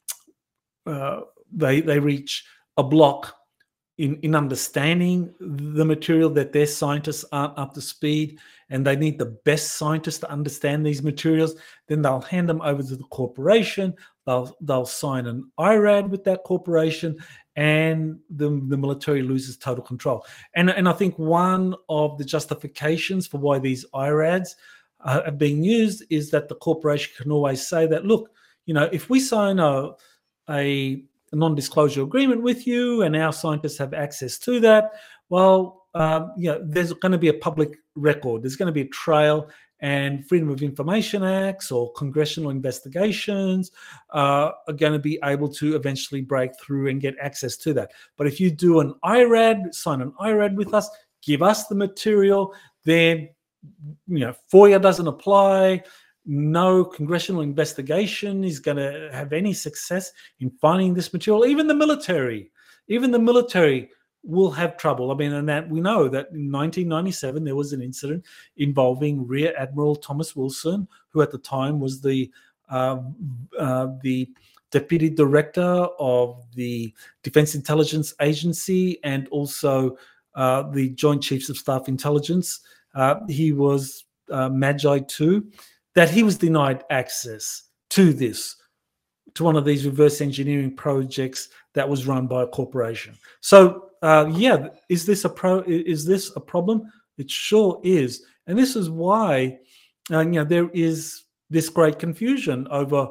uh, they they reach a block in, in understanding the material, that their scientists aren't up to speed and they need the best scientists to understand these materials, then they'll hand them over to the corporation. They'll they'll sign an I RAD with that corporation, and the, the military loses total control. And, and I think one of the justifications for why these I RADs uh, are being used is that the corporation can always say that, look, you know, if we sign a, a non-disclosure agreement with you and our scientists have access to that, well, um, you know, there's going to be a public record. There's going to be a trail, and Freedom of Information Acts or congressional investigations uh, are going to be able to eventually break through and get access to that. But if you do an I RAD, sign an I RAD with us, give us the material, then, you know, FOIA doesn't apply. no congressional investigation is going to have any success in finding this material. Even the military, even the military will have trouble. I mean, and that we know that in nineteen ninety-seven there was an incident involving Rear Admiral Thomas Wilson, who at the time was the uh, uh, the deputy director of the Defense Intelligence Agency and also uh, the Joint Chiefs of Staff Intelligence. Uh, he was uh, Magi two. That he was denied access to this, to one of these reverse engineering projects that was run by a corporation. So, uh, yeah, is this a pro? Is this a problem? It sure is, and this is why, uh, you know, there is this great confusion over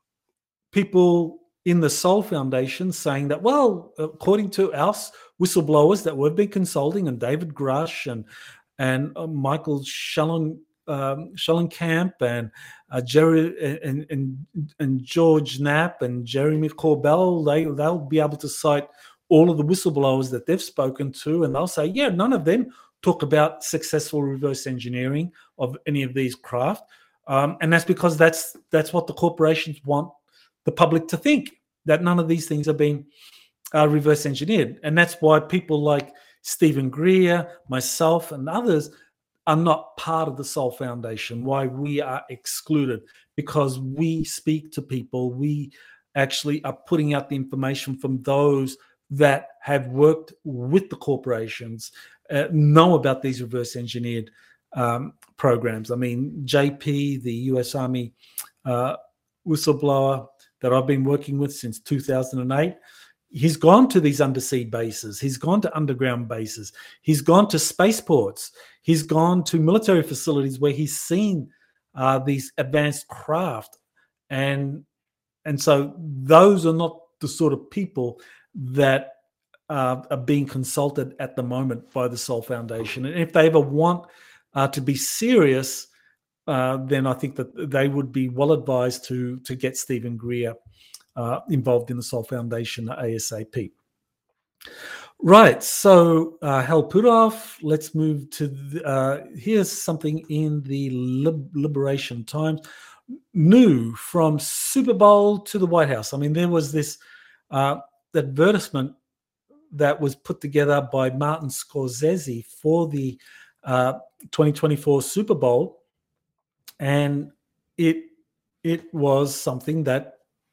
people in the Sol Foundation saying that, well, according to us whistleblowers that we've been consulting, and David Grush and and uh, Michael Schellen. Um, Schellenkamp and uh, Jerry and, and and George Knapp and Jeremy Corbell, they they'll be able to cite all of the whistleblowers that they've spoken to, and they'll say, yeah, none of them talk about successful reverse engineering of any of these craft, um, and that's because that's that's what the corporations want the public to think, that none of these things are being uh, reverse engineered, and that's why people like Stephen Greer, myself, and others are not part of the Sol Foundation, why we are excluded, because we speak to people, we actually are putting out the information from those that have worked with the corporations, uh, know about these reverse engineered um, programs. I mean, J P, the U S Army uh, whistleblower that I've been working with since two thousand eight, he's gone to these undersea bases. He's gone to underground bases. He's gone to spaceports. He's gone to military facilities where he's seen uh, these advanced craft. And, and so those are not the sort of people that uh, are being consulted at the moment by the Sol Foundation. And if they ever want uh, to be serious, uh, then I think that they would be well advised to, to get Stephen Greer Uh, involved in the Sol Foundation ASAP. Right, so uh, Hal Puthoff, let's move to, the, uh, here's something in the Lib- Liberation Times. New from Super Bowl to the White House. I mean, there was this uh, advertisement that was put together by Martin Scorsese for the uh, twenty twenty-four Super Bowl, and it it was something that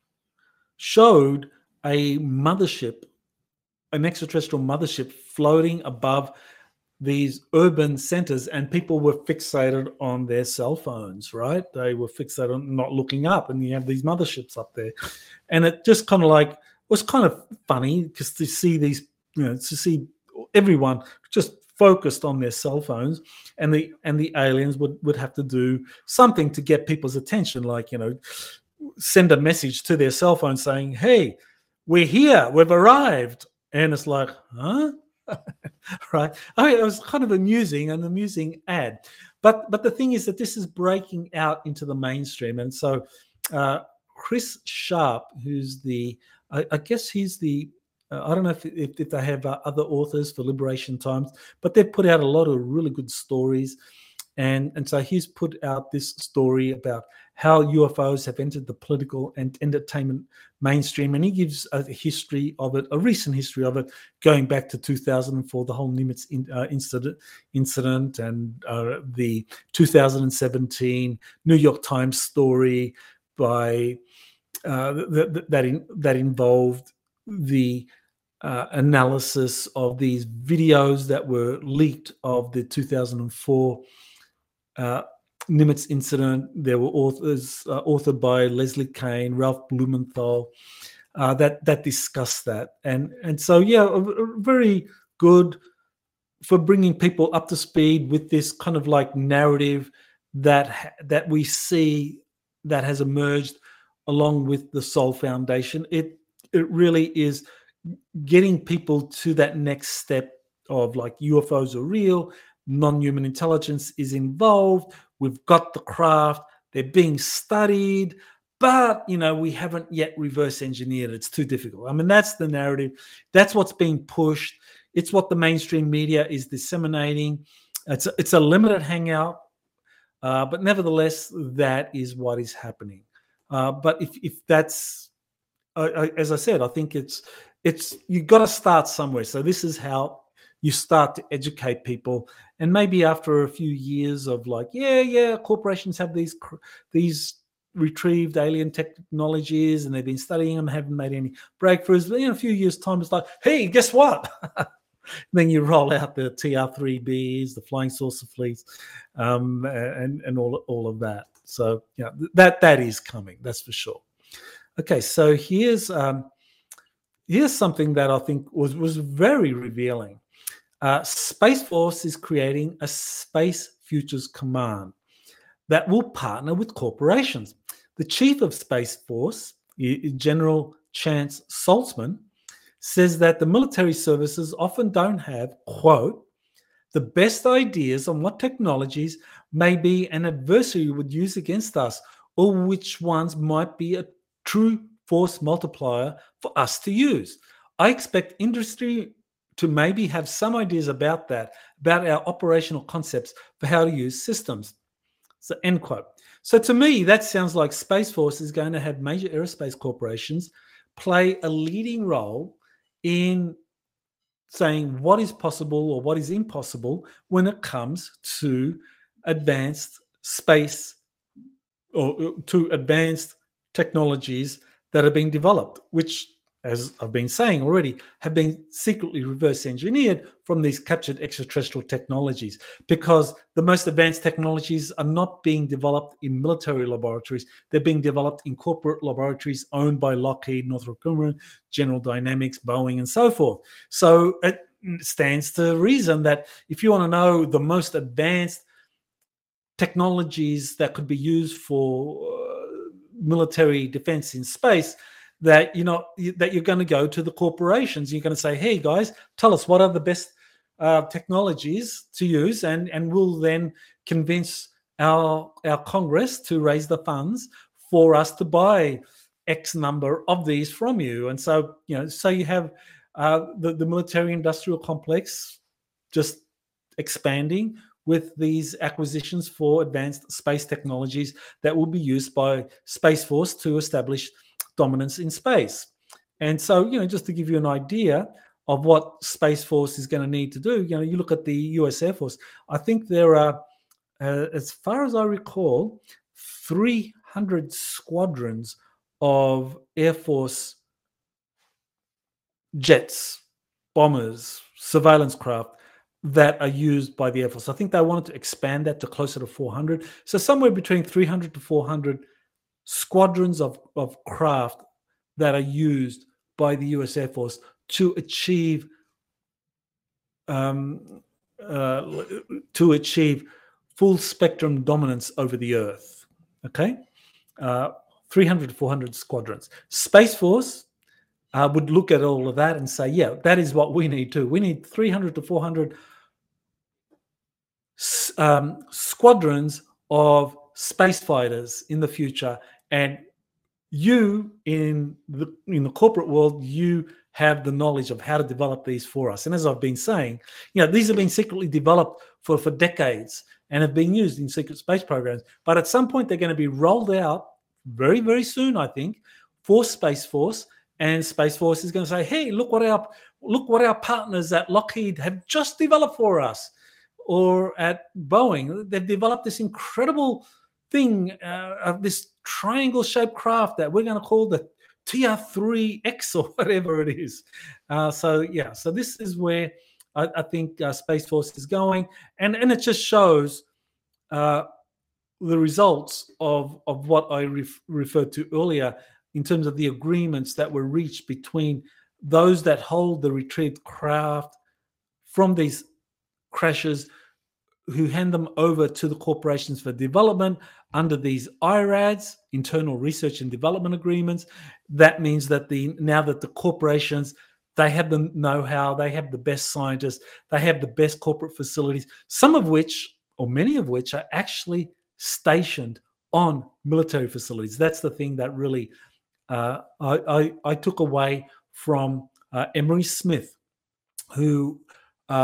showed a mothership, an extraterrestrial mothership floating above these urban centers, and people were fixated on their cell phones, right? They were fixated on not looking up, and you have these motherships up there. And it just kind of like was kind of funny because to see these, you know, to see everyone just focused on their cell phones, and the and the aliens would, would have to do something to get people's attention, like, you know, send a message to their cell phone saying, hey, we're here, we've arrived. And it's like, huh? Right? I mean, it was kind of amusing, an amusing ad. But but the thing is that this is breaking out into the mainstream. And so uh, Chris Sharp, who's the, I, I guess he's the, uh, I don't know if, if, if they have uh, other authors for Liberation Times, but they've put out a lot of really good stories. And, and so he's put out this story about how U F Os have entered the political and entertainment mainstream. And he gives a history of it, a recent history of it, going back to two thousand four, the whole Nimitz in, uh, incident, incident and uh, the two thousand seventeen New York Times story by uh, that, that, in, that involved the uh, analysis of these videos that were leaked of the two thousand four Uh, Nimitz incident. There were authors uh, authored by Leslie Kane, Ralph Blumenthal, uh, that that discussed that, and and so yeah, a, a very good for bringing people up to speed with this kind of like narrative that that we see that has emerged along with the Sol Foundation. It it really is getting people to that next step of like U F Os are real. Non-human intelligence is involved. We've got the craft. They're being studied, but, you know, we haven't yet reverse engineered it. It's too difficult. I mean, that's the narrative. That's what's being pushed. It's what the mainstream media is disseminating. It's a, it's a limited hangout. Uh, but nevertheless, that is what is happening. Uh, but if if that's I, I, as I said, I think it's it's you've got to start somewhere. So this is how you start to educate people, and maybe after a few years of like, yeah, yeah, corporations have these these retrieved alien technologies, and they've been studying them, haven't made any breakthroughs. But in a few years' time, it's like, hey, guess what? Then you roll out the T R three Bs, the flying saucer fleets, um, and and all all of that. So yeah, that that is coming. That's for sure. Okay, so here's um, here's something that I think was was very revealing. Uh, Space Force is creating a Space Futures Command that will partner with corporations. The chief of Space Force, General Chance Saltzman, says that the military services often don't have, quote, the best ideas on what technologies maybe an adversary would use against us, or which ones might be a true force multiplier for us to use. I expect industry to maybe have some ideas about that, about our operational concepts for how to use systems. So, end quote. So to me, that sounds like Space Force is going to have major aerospace corporations play a leading role in saying what is possible or what is impossible when it comes to advanced space or to advanced technologies that are being developed, which, as I've been saying already, have been secretly reverse engineered from these captured extraterrestrial technologies, because the most advanced technologies are not being developed in military laboratories. They're being developed in corporate laboratories owned by Lockheed, Northrop Grumman, General Dynamics, Boeing, and so forth. So it stands to reason that if you want to know the most advanced technologies that could be used for uh, military defense in space, that you know that you're going to go to the corporations. You're going to say, hey guys, tell us what are the best uh, technologies to use, and and we'll then convince our our Congress to raise the funds for us to buy X number of these from you. And so you know so you have uh, the, the military industrial complex just expanding with these acquisitions for advanced space technologies that will be used by Space Force to establish dominance in space. And so, you know, just to give you an idea of what Space Force is going to need to do, you know, you look at the U S Air Force. I think there are, uh, as far as I recall, three hundred squadrons of Air Force jets, bombers, surveillance craft that are used by the Air Force. I think they wanted to expand that to closer to four hundred. So somewhere between three hundred to four hundred squadrons of, of craft that are used by the U S Air Force to achieve um, uh, to achieve full spectrum dominance over the Earth. Okay, uh, three hundred to four hundred squadrons. Space Force uh, would look at all of that and say, yeah, that is what we need too. We need three hundred to four hundred um, squadrons of space fighters in the future, and you in the in the corporate world, you have the knowledge of how to develop these for us. And as I've been saying, you know, these have been secretly developed for, for decades and have been used in secret space programs. But at some point, they're going to be rolled out very, very soon, I think, for Space Force. And Space Force is going to say, hey, look what our look what our partners at Lockheed have just developed for us. Or at Boeing, they've developed this incredible thing uh, of this triangle-shaped craft that we're going to call the T R three X or whatever it is. Uh, so yeah, so this is where I, I think uh, Space Force is going, and and it just shows uh, the results of of what I ref- referred to earlier in terms of the agreements that were reached between those that hold the retrieved craft from these crashes, who hand them over to the corporations for development under these I RADs, internal research and development agreements. That means that the now that the corporations, they have the know-how, they have the best scientists, they have the best corporate facilities, some of which, or many of which, are actually stationed on military facilities. That's the thing that really uh, I, I, I took away from uh, Emery Smith, who uh,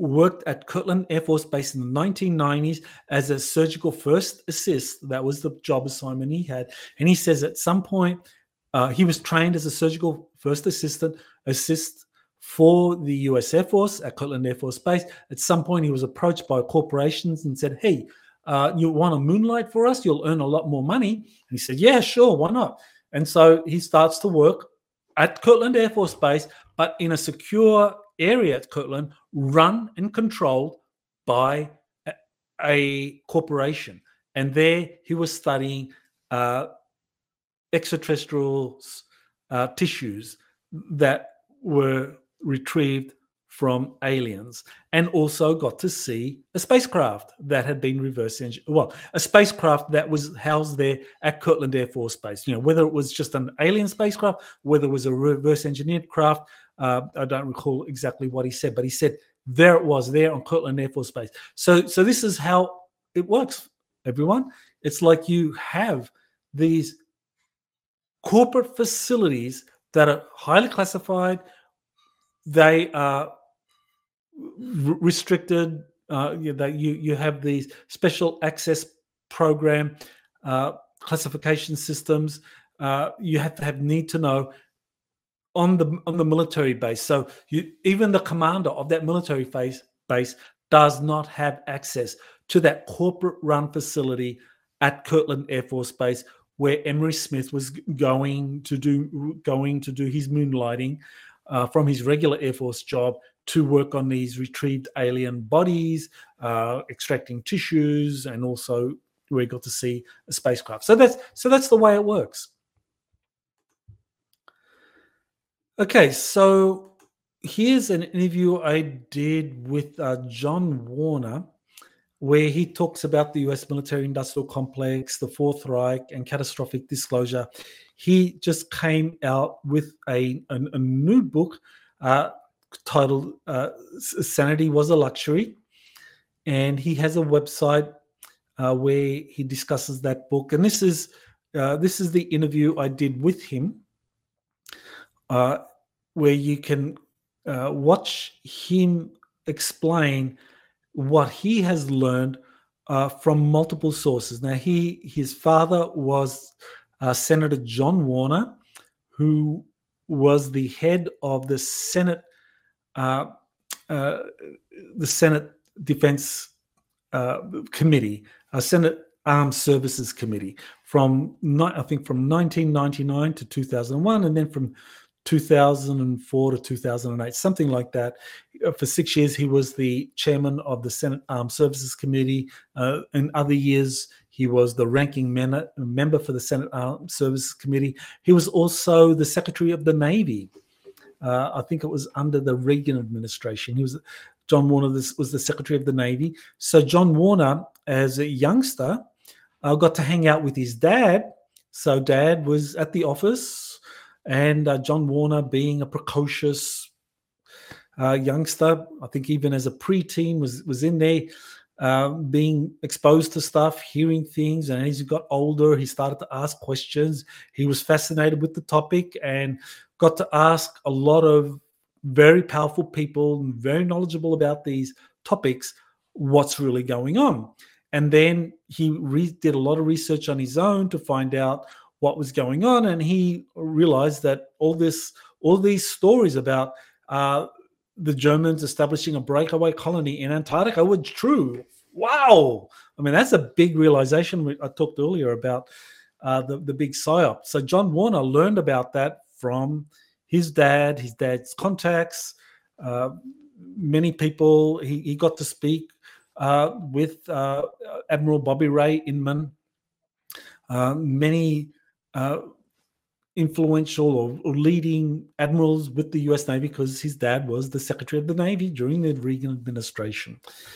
worked at Kirtland Air Force Base in the nineteen nineties as a surgical first assist. That was the job assignment he had. And he says at some point, uh, he was trained as a surgical first assistant, assist for the U S Air Force at Kirtland Air Force Base. At some point, he was approached by corporations and said, hey, uh, you want to moonlight for us? You'll earn a lot more money. And he said, yeah, sure, why not? And so he starts to work at Kirtland Air Force Base, but in a secure area at Kirtland, run and controlled by a, a corporation. And there he was studying uh, extraterrestrial uh, tissues that were retrieved from aliens, and also got to see a spacecraft that had been reverse engineered. Well, a spacecraft that was housed there at Kirtland Air Force Base. You know, whether it was just an alien spacecraft, whether it was a reverse engineered craft, uh, I don't recall exactly what he said, but he said there it was, there on Kirtland Air Force Base. So, so this is how it works, everyone. It's like you have these corporate facilities that are highly classified. They are restricted. Uh, you, that you you have these special access program uh, classification systems. Uh, you have to have need to know on the on the military base. So you, even the commander of that military base base does not have access to that corporate run facility at Kirtland Air Force Base, where Emery Smith was going to do going to do his moonlighting uh, from his regular Air Force job to work on these retrieved alien bodies, uh, extracting tissues, and also we got to see a spacecraft. So that's so that's the way it works. Okay, so here's an interview I did with uh, John Warner, where he talks about the U S military-industrial complex, the Fourth Reich, and catastrophic disclosure. He just came out with a, a, a new book uh, titled uh, Sanity Was a Luxury, and he has a website uh, where he discusses that book. And this is uh, this is the interview I did with him, uh, where you can uh, watch him explain what he has learned uh, from multiple sources. Now, he his father was uh, Senator John Warner, who was the head of the Senate, uh, uh, the Senate Defense uh, Committee, uh, Senate Armed Services Committee, from I think from nineteen ninety-nine to two thousand one, and then from two thousand four to two thousand eight, something like that. For six years, he was the chairman of the Senate Armed Services Committee. Uh, in other years, he was the ranking men- member for the Senate Armed Services Committee. He was also the Secretary of the Navy. Uh, I think it was under the Reagan administration. He was John Warner this was the Secretary of the Navy. So John Warner, as a youngster, uh, got to hang out with his dad. So dad was at the office, and uh, John Warner, being a precocious uh, youngster, I think even as a preteen, was was in there, uh, being exposed to stuff, hearing things. And as he got older, he started to ask questions. He was fascinated with the topic and got to ask a lot of very powerful people, very knowledgeable about these topics, what's really going on. And then he re- did a lot of research on his own to find out what was going on, and he realized that all this, all these stories about uh, the Germans establishing a breakaway colony in Antarctica were true. Wow! I mean, that's a big realization. I talked earlier about uh, the the big psyop. So John Warner learned about that from his dad, his dad's contacts, uh, many people. He he got to speak uh, with uh, Admiral Bobby Ray Inman, uh, many. Uh, influential or, or leading admirals with the U S Navy, because his dad was the Secretary of the Navy during the Reagan administration.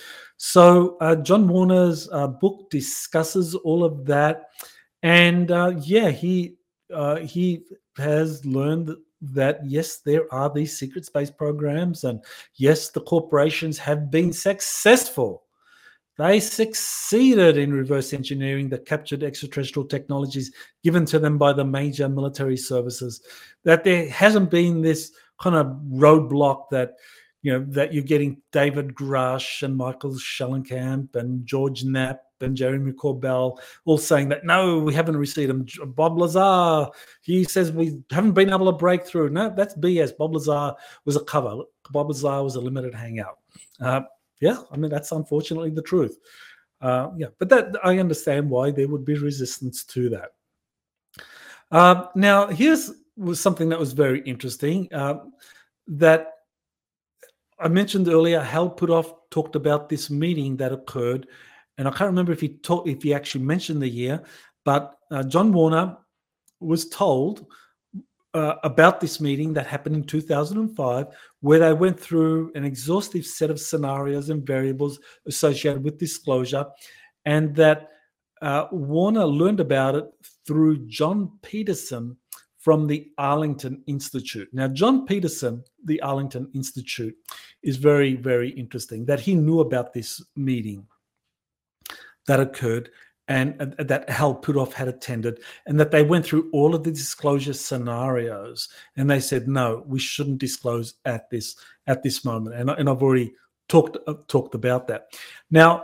So uh, John Warner's uh, book discusses all of that, and uh, yeah, he uh, he has learned that yes, there are these secret space programs, and yes, the corporations have been successful. They succeeded in reverse engineering the captured extraterrestrial technologies given to them by the major military services. That there hasn't been this kind of roadblock that, you know, that you're getting David Grush and Michael Schellenkamp and George Knapp and Jeremy Corbell all saying that, no, we haven't received them. Bob Lazar, he says we haven't been able to break through. No, that's B S. Bob Lazar was a cover. Bob Lazar was a limited hangout. Uh, yeah, I mean, that's unfortunately the truth. Uh, yeah, but that I understand why there would be resistance to that. Uh, now, here's was something that was very interesting uh, that I mentioned earlier. Hal Puthoff talked about this meeting that occurred, and I can't remember if he talked, if he actually mentioned the year, but uh, John Warner was told uh, about this meeting that happened in two thousand five, where they went through an exhaustive set of scenarios and variables associated with disclosure, and that uh, Warner learned about it through John Peterson from the Arlington Institute. Now, John Peterson, the Arlington Institute, is very, very interesting that he knew about this meeting that occurred and uh, that Hal Puthoff had attended, and that they went through all of the disclosure scenarios, and they said, no, we shouldn't disclose at this at this moment. And, and I've already talked uh, talked about that. Now,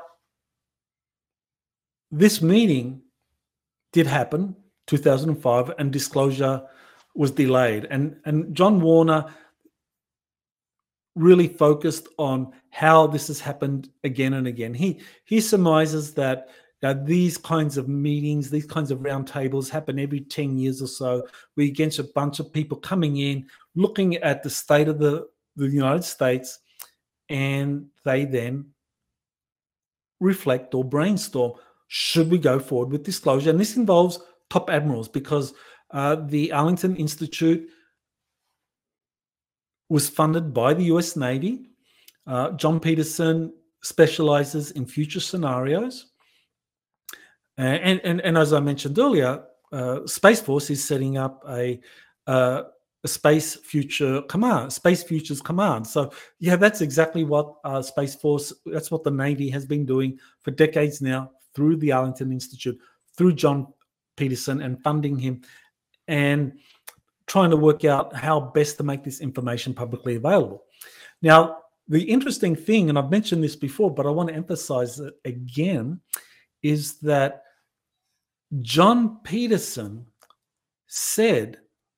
this meeting did happen, two thousand five, and disclosure was delayed. And, and John Warner really focused on how this has happened again and again. He he surmises that uh, these kinds of meetings, these kinds of roundtables happen every ten years or so. We get a bunch of people coming in, looking at the state of the, the United States, and they then reflect or brainstorm, should we go forward with disclosure? And this involves top admirals, because uh, the Arlington Institute was funded by the U S Navy. Uh, John Peterson specializes in future scenarios. And, and, and as I mentioned earlier, uh, Space Force is setting up a, uh, a Space Future Command, Space Futures Command. So, yeah, that's exactly what uh, Space Force, that's what the Navy has been doing for decades now through the Arlington Institute, through John Peterson and funding him, and trying to work out how best to make this information publicly available. Now, the interesting thing, and I've mentioned this before, but I want to emphasize it again, is that John Peterson said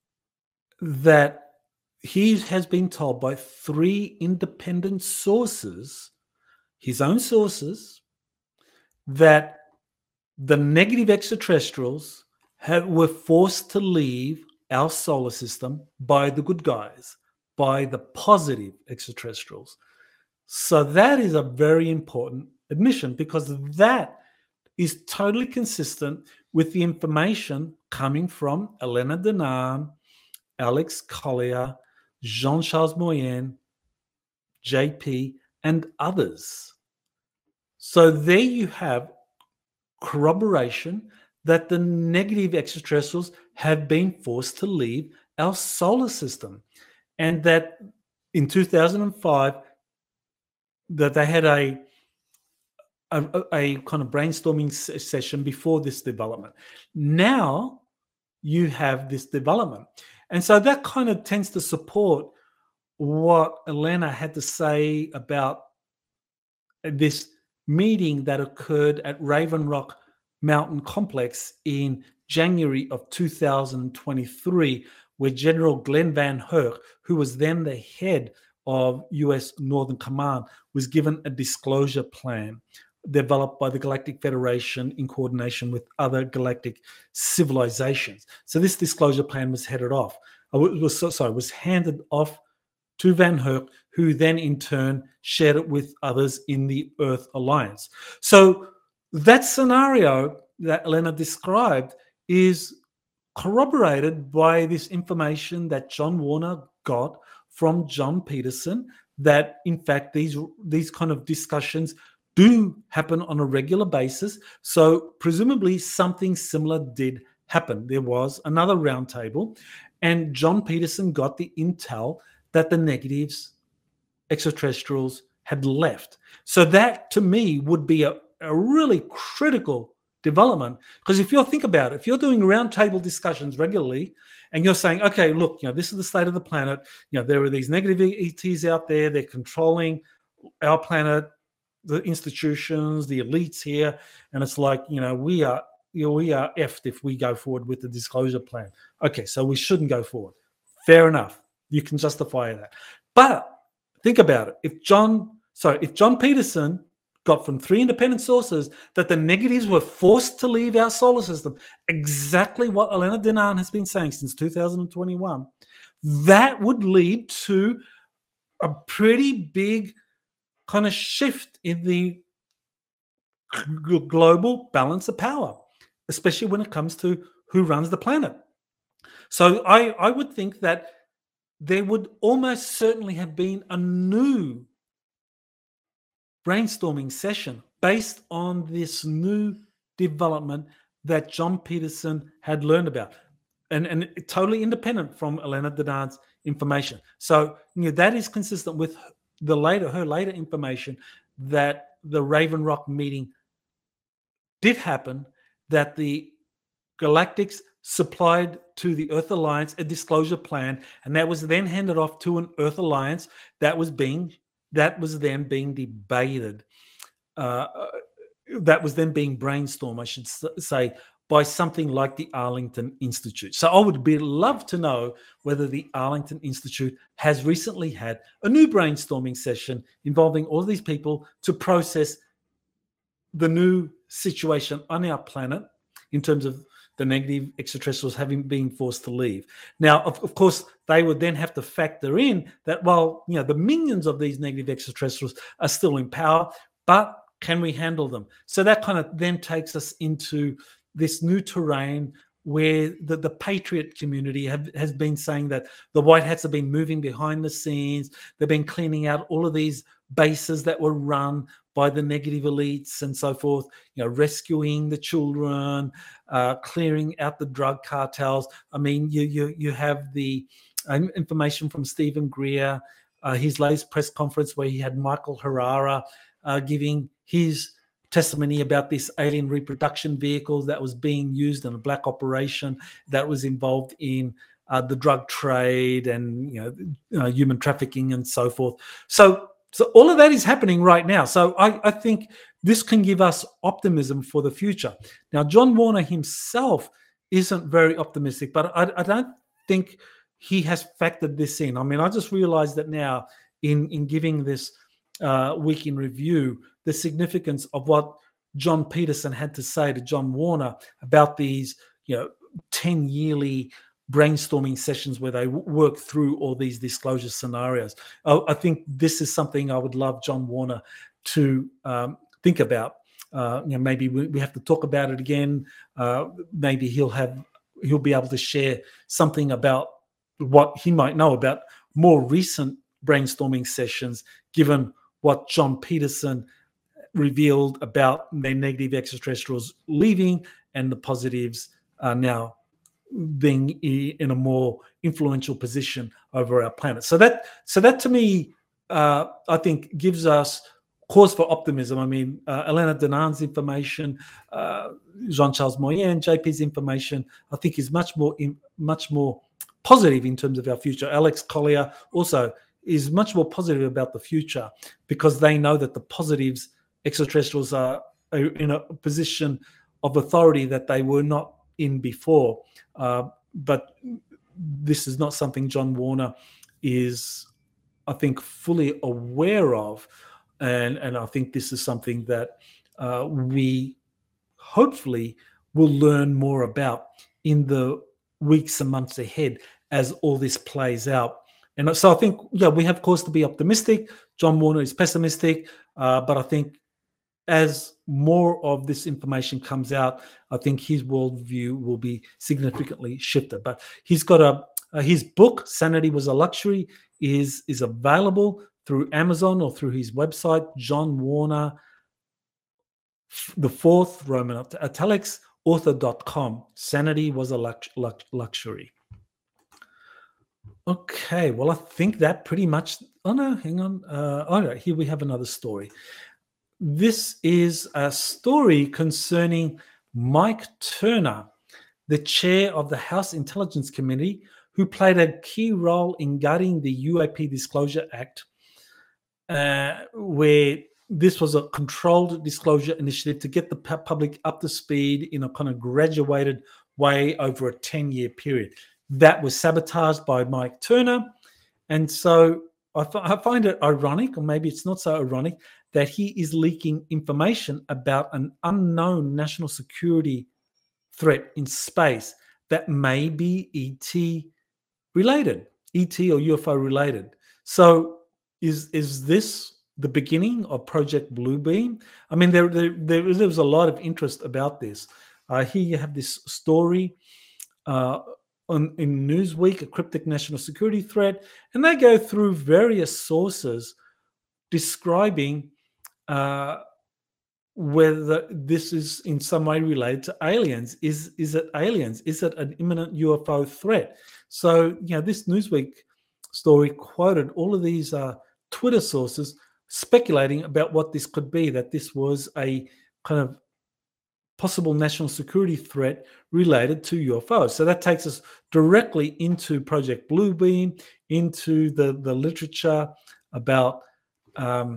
that he has been told by three independent sources, his own sources, that the negative extraterrestrials have, were forced to leave our solar system by the good guys, by the positive extraterrestrials. So that is a very important admission, because that is totally consistent with the information coming from Elena Danaan, Alex Collier, Jean-Charles Moyen, J P, and others. So there you have corroboration that the negative extraterrestrials have been forced to leave our solar system, and that in two thousand five that they had a a, a kind of brainstorming session before this development. Now you have this development, and so that kind of tends to support what Elena had to say about this meeting that occurred at Raven Rock Mountain Complex in January of two thousand twenty-three, where General Glenn Van Herk, who was then the head of U S Northern Command, was given a disclosure plan developed by the Galactic Federation in coordination with other galactic civilizations. So this disclosure plan was headed off, was sorry, was handed off to Van Herk, who then in turn shared it with others in the Earth Alliance. So that scenario that Elena described is corroborated by this information that John Warner got from John Peterson, that in fact these, these kind of discussions do happen on a regular basis. So presumably something similar did happen. There was another roundtable, and John Peterson got the intel that the negatives, extraterrestrials, had left. So that, to me, would be a, a really critical development, because if you think about it, if you're doing roundtable discussions regularly and you're saying, okay, look, you know, this is the state of the planet. You know, there are these negative E Ts out there. They're controlling our planet, the institutions, the elites here, and it's like, you know, we are, you know, we are effed if we go forward with the disclosure plan. Okay, so we shouldn't go forward. Fair enough. You can justify that. But think about it. If John, sorry, if John Peterson got from three independent sources that the negatives were forced to leave our solar system, exactly what Elena Danaan has been saying since two thousand twenty-one, that would lead to a pretty big kind of shift in the global balance of power, especially when it comes to who runs the planet. So I, I would think that there would almost certainly have been a new brainstorming session based on this new development that John Peterson had learned about, and, and totally independent from Elena Danaan's information. So, you know, that is consistent with the later her later information that the Raven Rock meeting did happen, that the Galactics supplied to the Earth Alliance a disclosure plan, and that was then handed off to an Earth Alliance that was being that was then being debated. Uh, that was then being brainstormed, I should say, by something like the Arlington Institute. So I would be love to know whether the Arlington Institute has recently had a new brainstorming session involving all these people to process the new situation on our planet in terms of the negative extraterrestrials having been forced to leave. Now, of, of course, they would then have to factor in that, well, you know, the minions of these negative extraterrestrials are still in power, but can we handle them? So that kind of then takes us into this new terrain where the, the patriot community have, has been saying that the White Hats have been moving behind the scenes. They've been cleaning out all of these bases that were run by the negative elites and so forth, you know, rescuing the children, uh, clearing out the drug cartels. I mean, you you you have the um, information from Stephen Greer, uh, his latest press conference where he had Michael Herrera uh, giving his testimony about this alien reproduction vehicle that was being used in a black operation that was involved in uh, the drug trade and, you know, uh, human trafficking and so forth. So, so all of that is happening right now. So I, I think this can give us optimism for the future. Now, John Warner himself isn't very optimistic, but I, I don't think he has factored this in. I mean, I just realized that now in, in giving this uh, week in review, the significance of what John Peterson had to say to John Warner about these, you know, ten yearly brainstorming sessions where they w- work through all these disclosure scenarios. I, I think this is something I would love John Warner to um, think about. Uh, you know, maybe we, we have to talk about it again. Uh, maybe he'll have he'll be able to share something about what he might know about more recent brainstorming sessions, given what John Peterson revealed about the negative extraterrestrials leaving and the positives are now being in a more influential position over our planet. So that, so that to me, uh, I think gives us cause for optimism. I mean, uh, Elena Danaan's information, uh, Jean-Charles Moyen, J P's information, I think is much more, in, much more positive in terms of our future. Alex Collier also is much more positive about the future because they know that the positives, extraterrestrials are, are in a position of authority that they were not in before. Uh, but this is not something John Warner is, I think, fully aware of. And, and I think this is something that uh, we hopefully will learn more about in the weeks and months ahead as all this plays out. And so I think, yeah, we have cause to be optimistic. John Warner is pessimistic, uh, but I think as more of this information comes out, I think his worldview will be significantly shifted. But he's got a uh, his book, Sanity Was a Luxury, is is available through Amazon or through his website, John Warner, the fourth, Roman italics, author dot com. Sanity Was a lux- lux- Luxury. Okay, well, I think that pretty much, oh no, hang on. Uh, all right, here we have another story. This is a story concerning Mike Turner. the chair of the House Intelligence Committee, who played a key role in guiding the U A P Disclosure Act, uh, where this was a controlled disclosure initiative to get the public up to speed in a kind of graduated way over a ten-year period. That was sabotaged by Mike Turner. And so I, f- I find it ironic, or maybe it's not so ironic, that he is leaking information about an unknown national security threat in space that may be E T related, E T or U F O related. So is is this the beginning of Project Bluebeam? I mean, there there, there, there was a lot of interest about this. Uh, here you have this story uh, on, in Newsweek, a cryptic national security threat, and they go through various sources describing uh, whether this is in some way related to aliens. Is is it aliens? Is it an imminent U F O threat? So, you know, this Newsweek story quoted all of these uh, Twitter sources speculating about what this could be, that this was a kind of possible national security threat related to U F Os. So that takes us directly into Project Bluebeam, into the, the literature about um,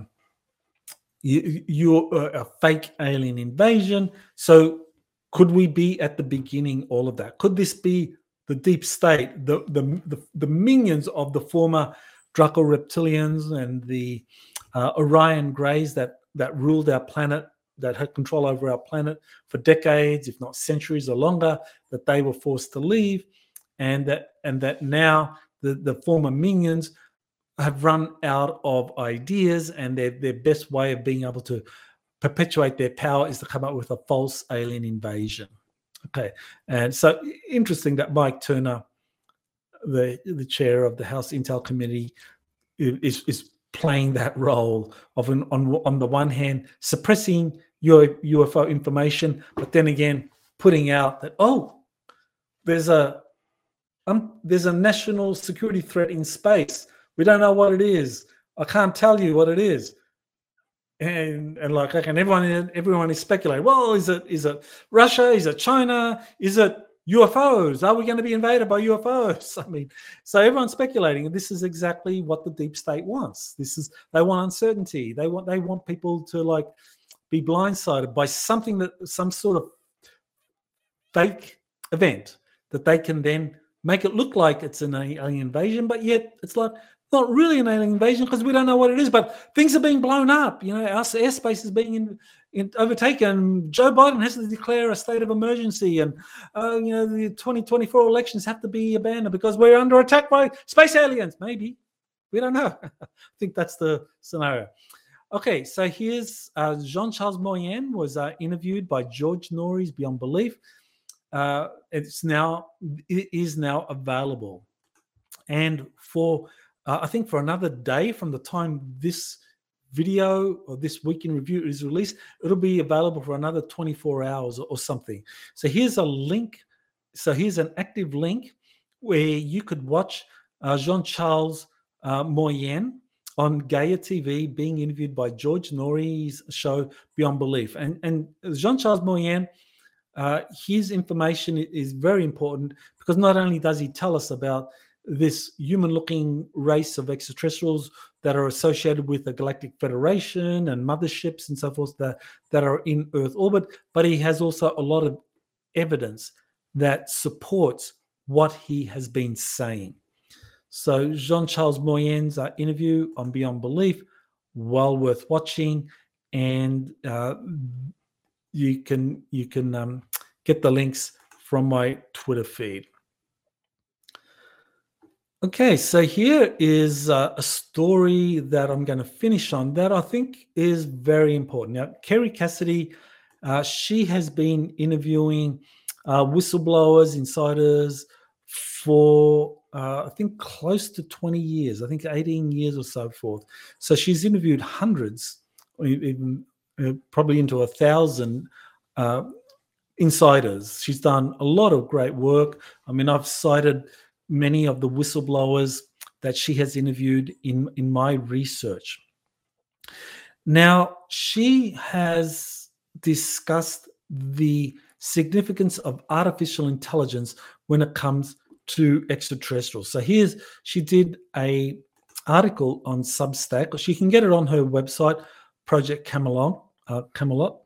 you, you, uh, a fake alien invasion. So could we be at the beginning all of that? Could this be the deep state, the the the, the minions of the former Draco reptilians and the uh, Orion Greys that that ruled our planet, that had control over our planet for decades, if not centuries or longer, that they were forced to leave, and that and that now the, the former minions have run out of ideas, and their, their best way of being able to perpetuate their power is to come up with a false alien invasion. Okay, and so interesting that Mike Turner, the the chair of the House Intel Committee, is is playing that role of an, on on the one hand suppressing U F O information, but then again putting out that oh, there's a um, there's a national security threat in space. We don't know what it is. I can't tell you what it is. And and like okay, and everyone everyone is speculating. Well, is it is it Russia? Is it China? Is it U F Os? Are we going to be invaded by U F Os? I mean, so everyone's speculating, and this is exactly what the deep state wants. This is they want uncertainty. They want they want people to like be blindsided by something that some sort of fake event that they can then make it look like it's an alien invasion, but yet it's like not really an alien invasion because we don't know what it is, but things are being blown up. You know, our airspace is being in, in, overtaken. Joe Biden has to declare a state of emergency, and uh, you know the twenty twenty-four elections have to be abandoned because we're under attack by space aliens. Maybe, we don't know. I think that's the scenario. Okay, so here's uh, Jean-Charles Moyen was uh, interviewed by George Norrie's Beyond Belief. Uh, it's now it is now available, and for Uh, I think for another day from the time this video or this week in review is released, it'll be available for another twenty-four hours or, or something. So here's a link. So here's an active link where you could watch uh, Jean-Charles uh, Moyen on Gaia T V being interviewed by George Norrie's show Beyond Belief. And, and Jean-Charles Moyen, uh, his information is very important because not only does he tell us about this human-looking race of extraterrestrials that are associated with the Galactic Federation and motherships and so forth that, that are in Earth orbit, but he has also a lot of evidence that supports what he has been saying. So Jean-Charles Moyen's uh, interview on Beyond Belief, well worth watching, and uh, you can you can um, get the links from my Twitter feed. Okay, so here is uh, a story that I'm going to finish on that I think is very important. Now, Kerry Cassidy, uh, she has been interviewing uh, whistleblowers, insiders for, uh, I think, close to twenty years, I think eighteen years or so forth. So she's interviewed hundreds, even uh, probably into a thousand uh, insiders. She's done a lot of great work. I mean, I've cited many of the whistleblowers that she has interviewed in, in my research. Now, she has discussed the significance of artificial intelligence when it comes to extraterrestrials. So here's, she did a article on Substack. She can get it on her website, Project Camelot. Uh, Camelot.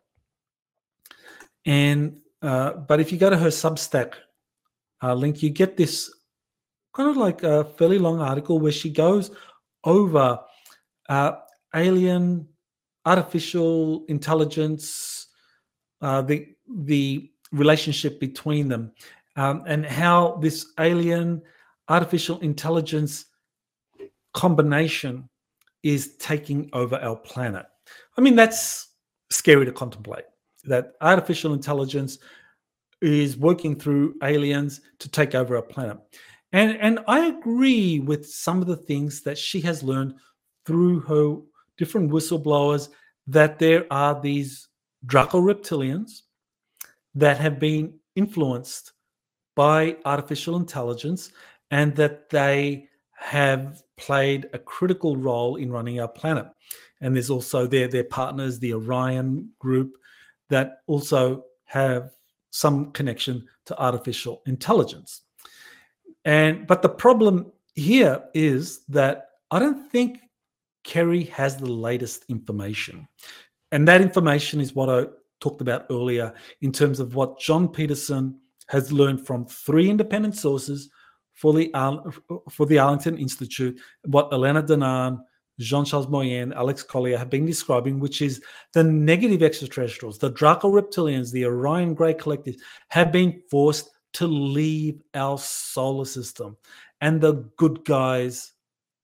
And uh, but if you go to her Substack uh, link, you get this kind of like a fairly long article where she goes over uh, alien, artificial intelligence, uh, the the relationship between them, um, and how this alien artificial intelligence combination is taking over our planet. I mean, that's scary to contemplate, that artificial intelligence is working through aliens to take over our planet. And, and I agree with some of the things that she has learned through her different whistleblowers, that there are these Draco reptilians that have been influenced by artificial intelligence, and that they have played a critical role in running our planet. And there's also their, their partners, the Orion group, that also have some connection to artificial intelligence. And but the problem here is that I don't think Kerry has the latest information. And that information is what I talked about earlier in terms of what John Peterson has learned from three independent sources for the, for the Arlington Institute, what Elena Danaan, Jean-Charles Moyen, Alex Collier have been describing, which is the negative extraterrestrials, the Draco reptilians, the Orion Grey Collective, have been forced to leave our solar system. And the good guys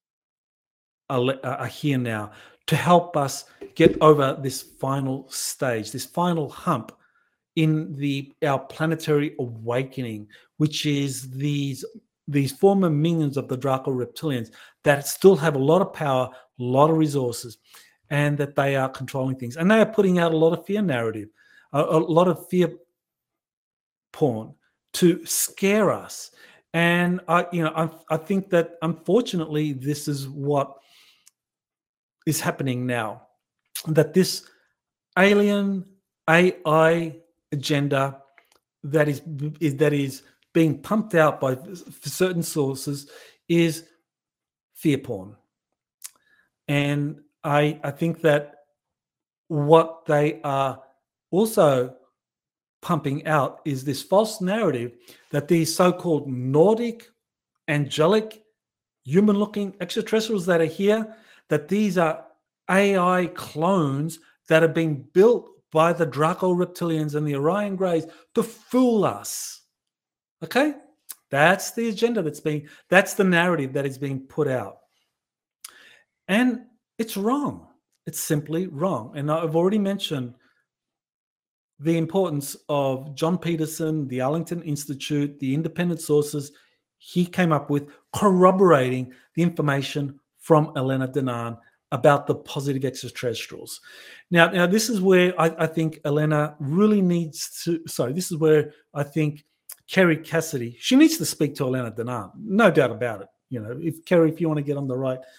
are, are here now to help us get over this final stage, this final hump in the our planetary awakening, which is these these former minions of the Draco reptilians that still have a lot of power, a lot of resources, and that they are controlling things. And they are putting out a lot of fear narrative, a, a lot of fear porn to scare us. And I, you know, I, I think that unfortunately this is what is happening now, that this alien A I agenda that is, is that is being pumped out by certain sources is fear porn. And I, I think that what they are also pumping out is this false narrative that these so-called Nordic, angelic, human-looking extraterrestrials that are here, that these are A I clones that are being built by the Draco reptilians and the Orion Greys to fool us. Okay? That's the agenda that's being, that's the narrative that is being put out. And it's wrong. It's simply wrong. And I've already mentioned the importance of John Peterson, the Arlington Institute, the independent sources he came up with corroborating the information from Elena Danaan about the positive extraterrestrials. Now, now this is where I, I think Elena really needs to, sorry, this is where I think Kerry Cassidy, she needs to speak to Elena Danaan, no doubt about it. You know, if Kerry, if you want to get on the right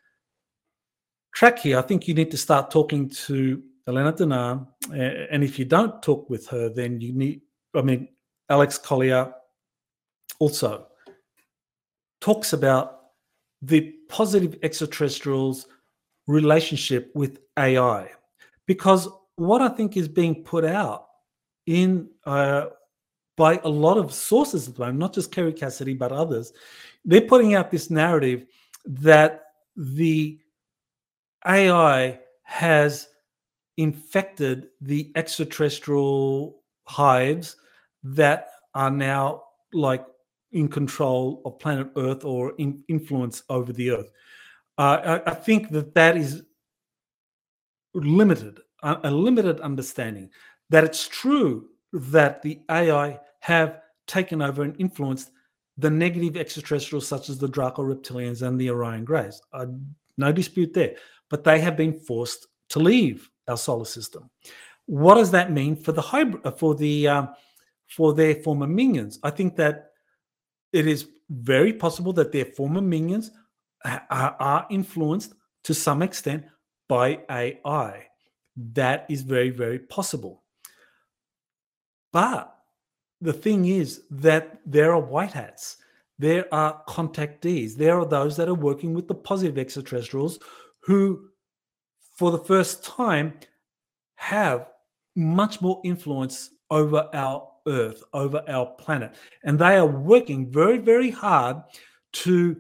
track here, I think you need to start talking to Elena Danaan. And if you don't talk with her, then you need, I mean, Alex Collier also talks about the positive extraterrestrials relationship with A I. Because what I think is being put out in uh, by a lot of sources at the moment, not just Kerry Cassidy, but others, they're putting out this narrative that the A I has infected the extraterrestrial hives that are now like in control of planet Earth or in influence over the Earth. Uh, I, I think that that is limited, a, a limited understanding, that it's true that the A I have taken over and influenced the negative extraterrestrials such as the Draco reptilians and the Orion Greys. Uh, no dispute there. But they have been forced to leave our solar system. What does that mean for the hybrid, for the um, for their former minions? I think that it is very possible that their former minions are, are influenced to some extent by A I. That is very, very possible. But the thing is that there are white hats. There are contactees. There are those that are working with the positive extraterrestrials who, for the first time, have much more influence over our Earth, over our planet. And they are working very, very hard to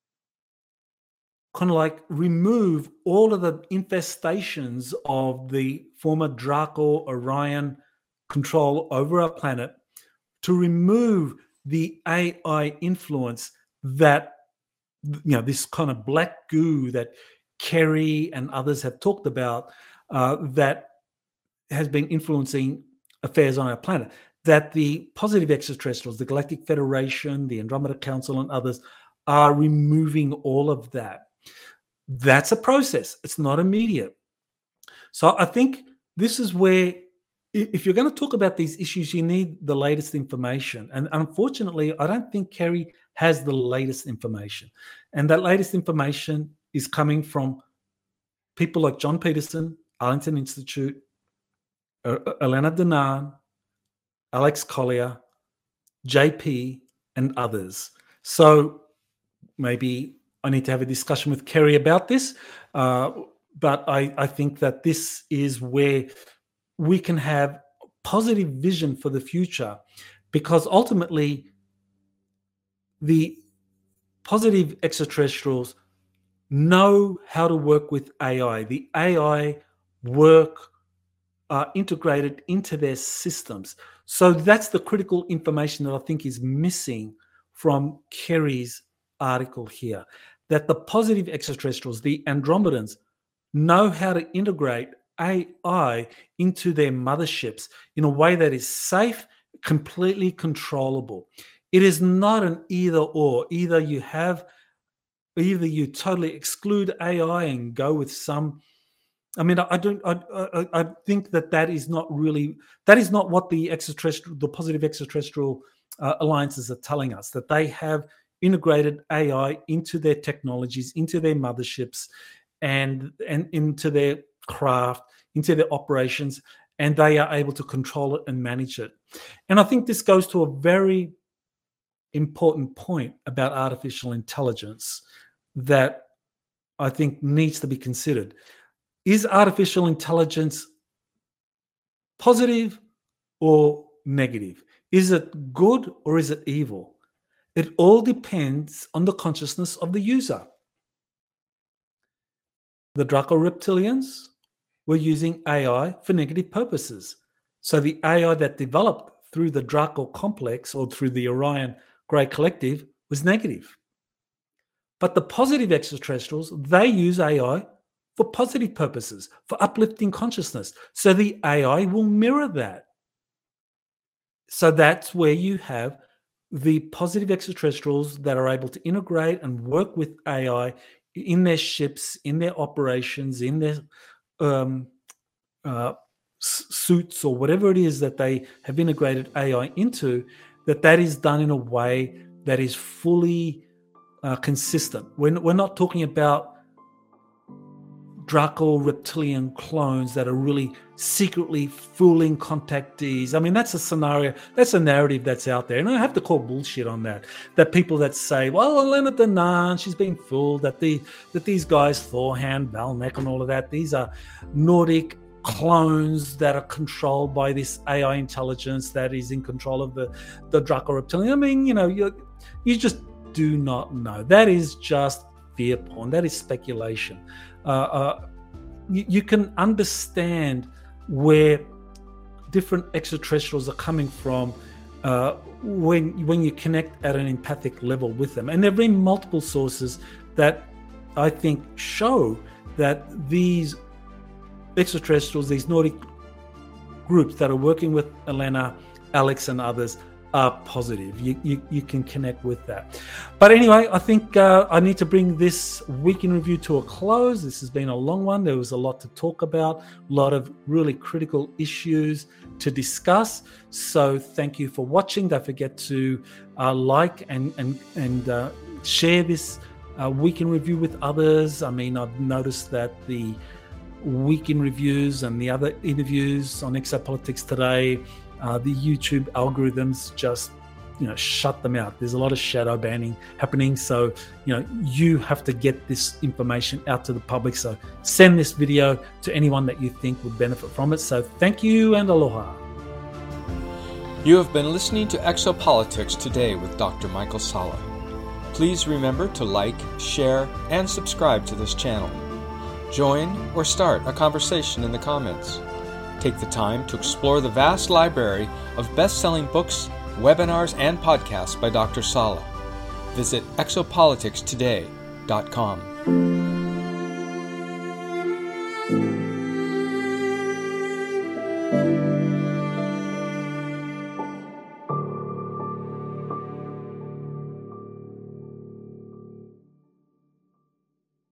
kind of like remove all of the infestations of the former Draco Orion control over our planet, to remove the A I influence that, you know, this kind of black goo that Kerry and others have talked about, uh, that has been influencing affairs on our planet, that the positive extraterrestrials, the Galactic Federation, the Andromeda Council, and others are removing all of that. That's a process. It's not immediate. So I think this is where, if you're going to talk about these issues, you need the latest information. And unfortunately, I don't think Kerry has the latest information. And that latest information is coming from people like John Peterson, Arlington Institute, Elena Danaan, Alex Collier, J P, and others. So maybe I need to have a discussion with Kerry about this. Uh, but I, I think that this is where we can have positive vision for the future, because ultimately the positive extraterrestrials know how to work with A I. The A I work are integrated into their systems. So that's the critical information that I think is missing from Kerry's article here, that the positive extraterrestrials, the Andromedans, know how to integrate A I into their motherships in a way that is safe, completely controllable. It is not an either or. Either you have, either you totally exclude A I and go with some. I mean, I don't. I, I, I think that that is not really. That is not what the extraterrestrial, the positive extraterrestrial uh, alliances are telling us. That they have integrated A I into their technologies, into their motherships, and and into their craft, into their operations, and they are able to control it and manage it. And I think this goes to a very important point about artificial intelligence that I think needs to be considered. Is artificial intelligence positive or negative? Is it good or is it evil? It all depends on the consciousness of the user. The Draco reptilians were using A I for negative purposes. So the A I that developed through the Draco complex or through the Orion Grey Collective was negative. But the positive extraterrestrials, they use A I for positive purposes, for uplifting consciousness. So the A I will mirror that. So that's where you have the positive extraterrestrials that are able to integrate and work with A I in their ships, in their operations, in their um, uh, suits, or whatever it is that they have integrated A I into, that that is done in a way that is fully uh, consistent. We're, we're not talking about Draco reptilian clones that are really secretly fooling contactees. I mean, that's a scenario, that's a narrative that's out there. And I have to call bullshit on that. That people that say, well, Elena Danaan, she's being fooled, that the that these guys, Thorhan, Valnek, and all of that, these are Nordic clones that are controlled by this A I intelligence that is in control of the, the Draco reptilian. I mean, you know, you you just do not know. That is just fear porn. That is speculation. Uh, uh, you, you can understand where different extraterrestrials are coming from uh, when when you connect at an empathic level with them. And there have been multiple sources that I think show that these extraterrestrials, these Nordic groups that are working with Elena, Alex, and others, are positive. You, you you can connect with that. But anyway, I think uh, I need to bring this week in review to a close. This has been a long one. There was a lot to talk about, a lot of really critical issues to discuss. So thank you for watching. Don't forget to uh, like and and and uh, share this uh, week in review with others. I mean, I've noticed that the week in reviews and the other interviews on Exopolitics Today uh, the YouTube algorithms just, you know, shut them out. There's a lot of shadow banning happening. So, you know, you have to get this information out to the public. So send this video to anyone that you think would benefit from it. So thank you and aloha. You have been listening to Exopolitics Today with Doctor Michael Salla. Please remember to like, share, and subscribe to this channel. Join or start a conversation in the comments. Take the time to explore the vast library of best-selling books, webinars, and podcasts by Doctor Salla. Visit exopolitics today dot com.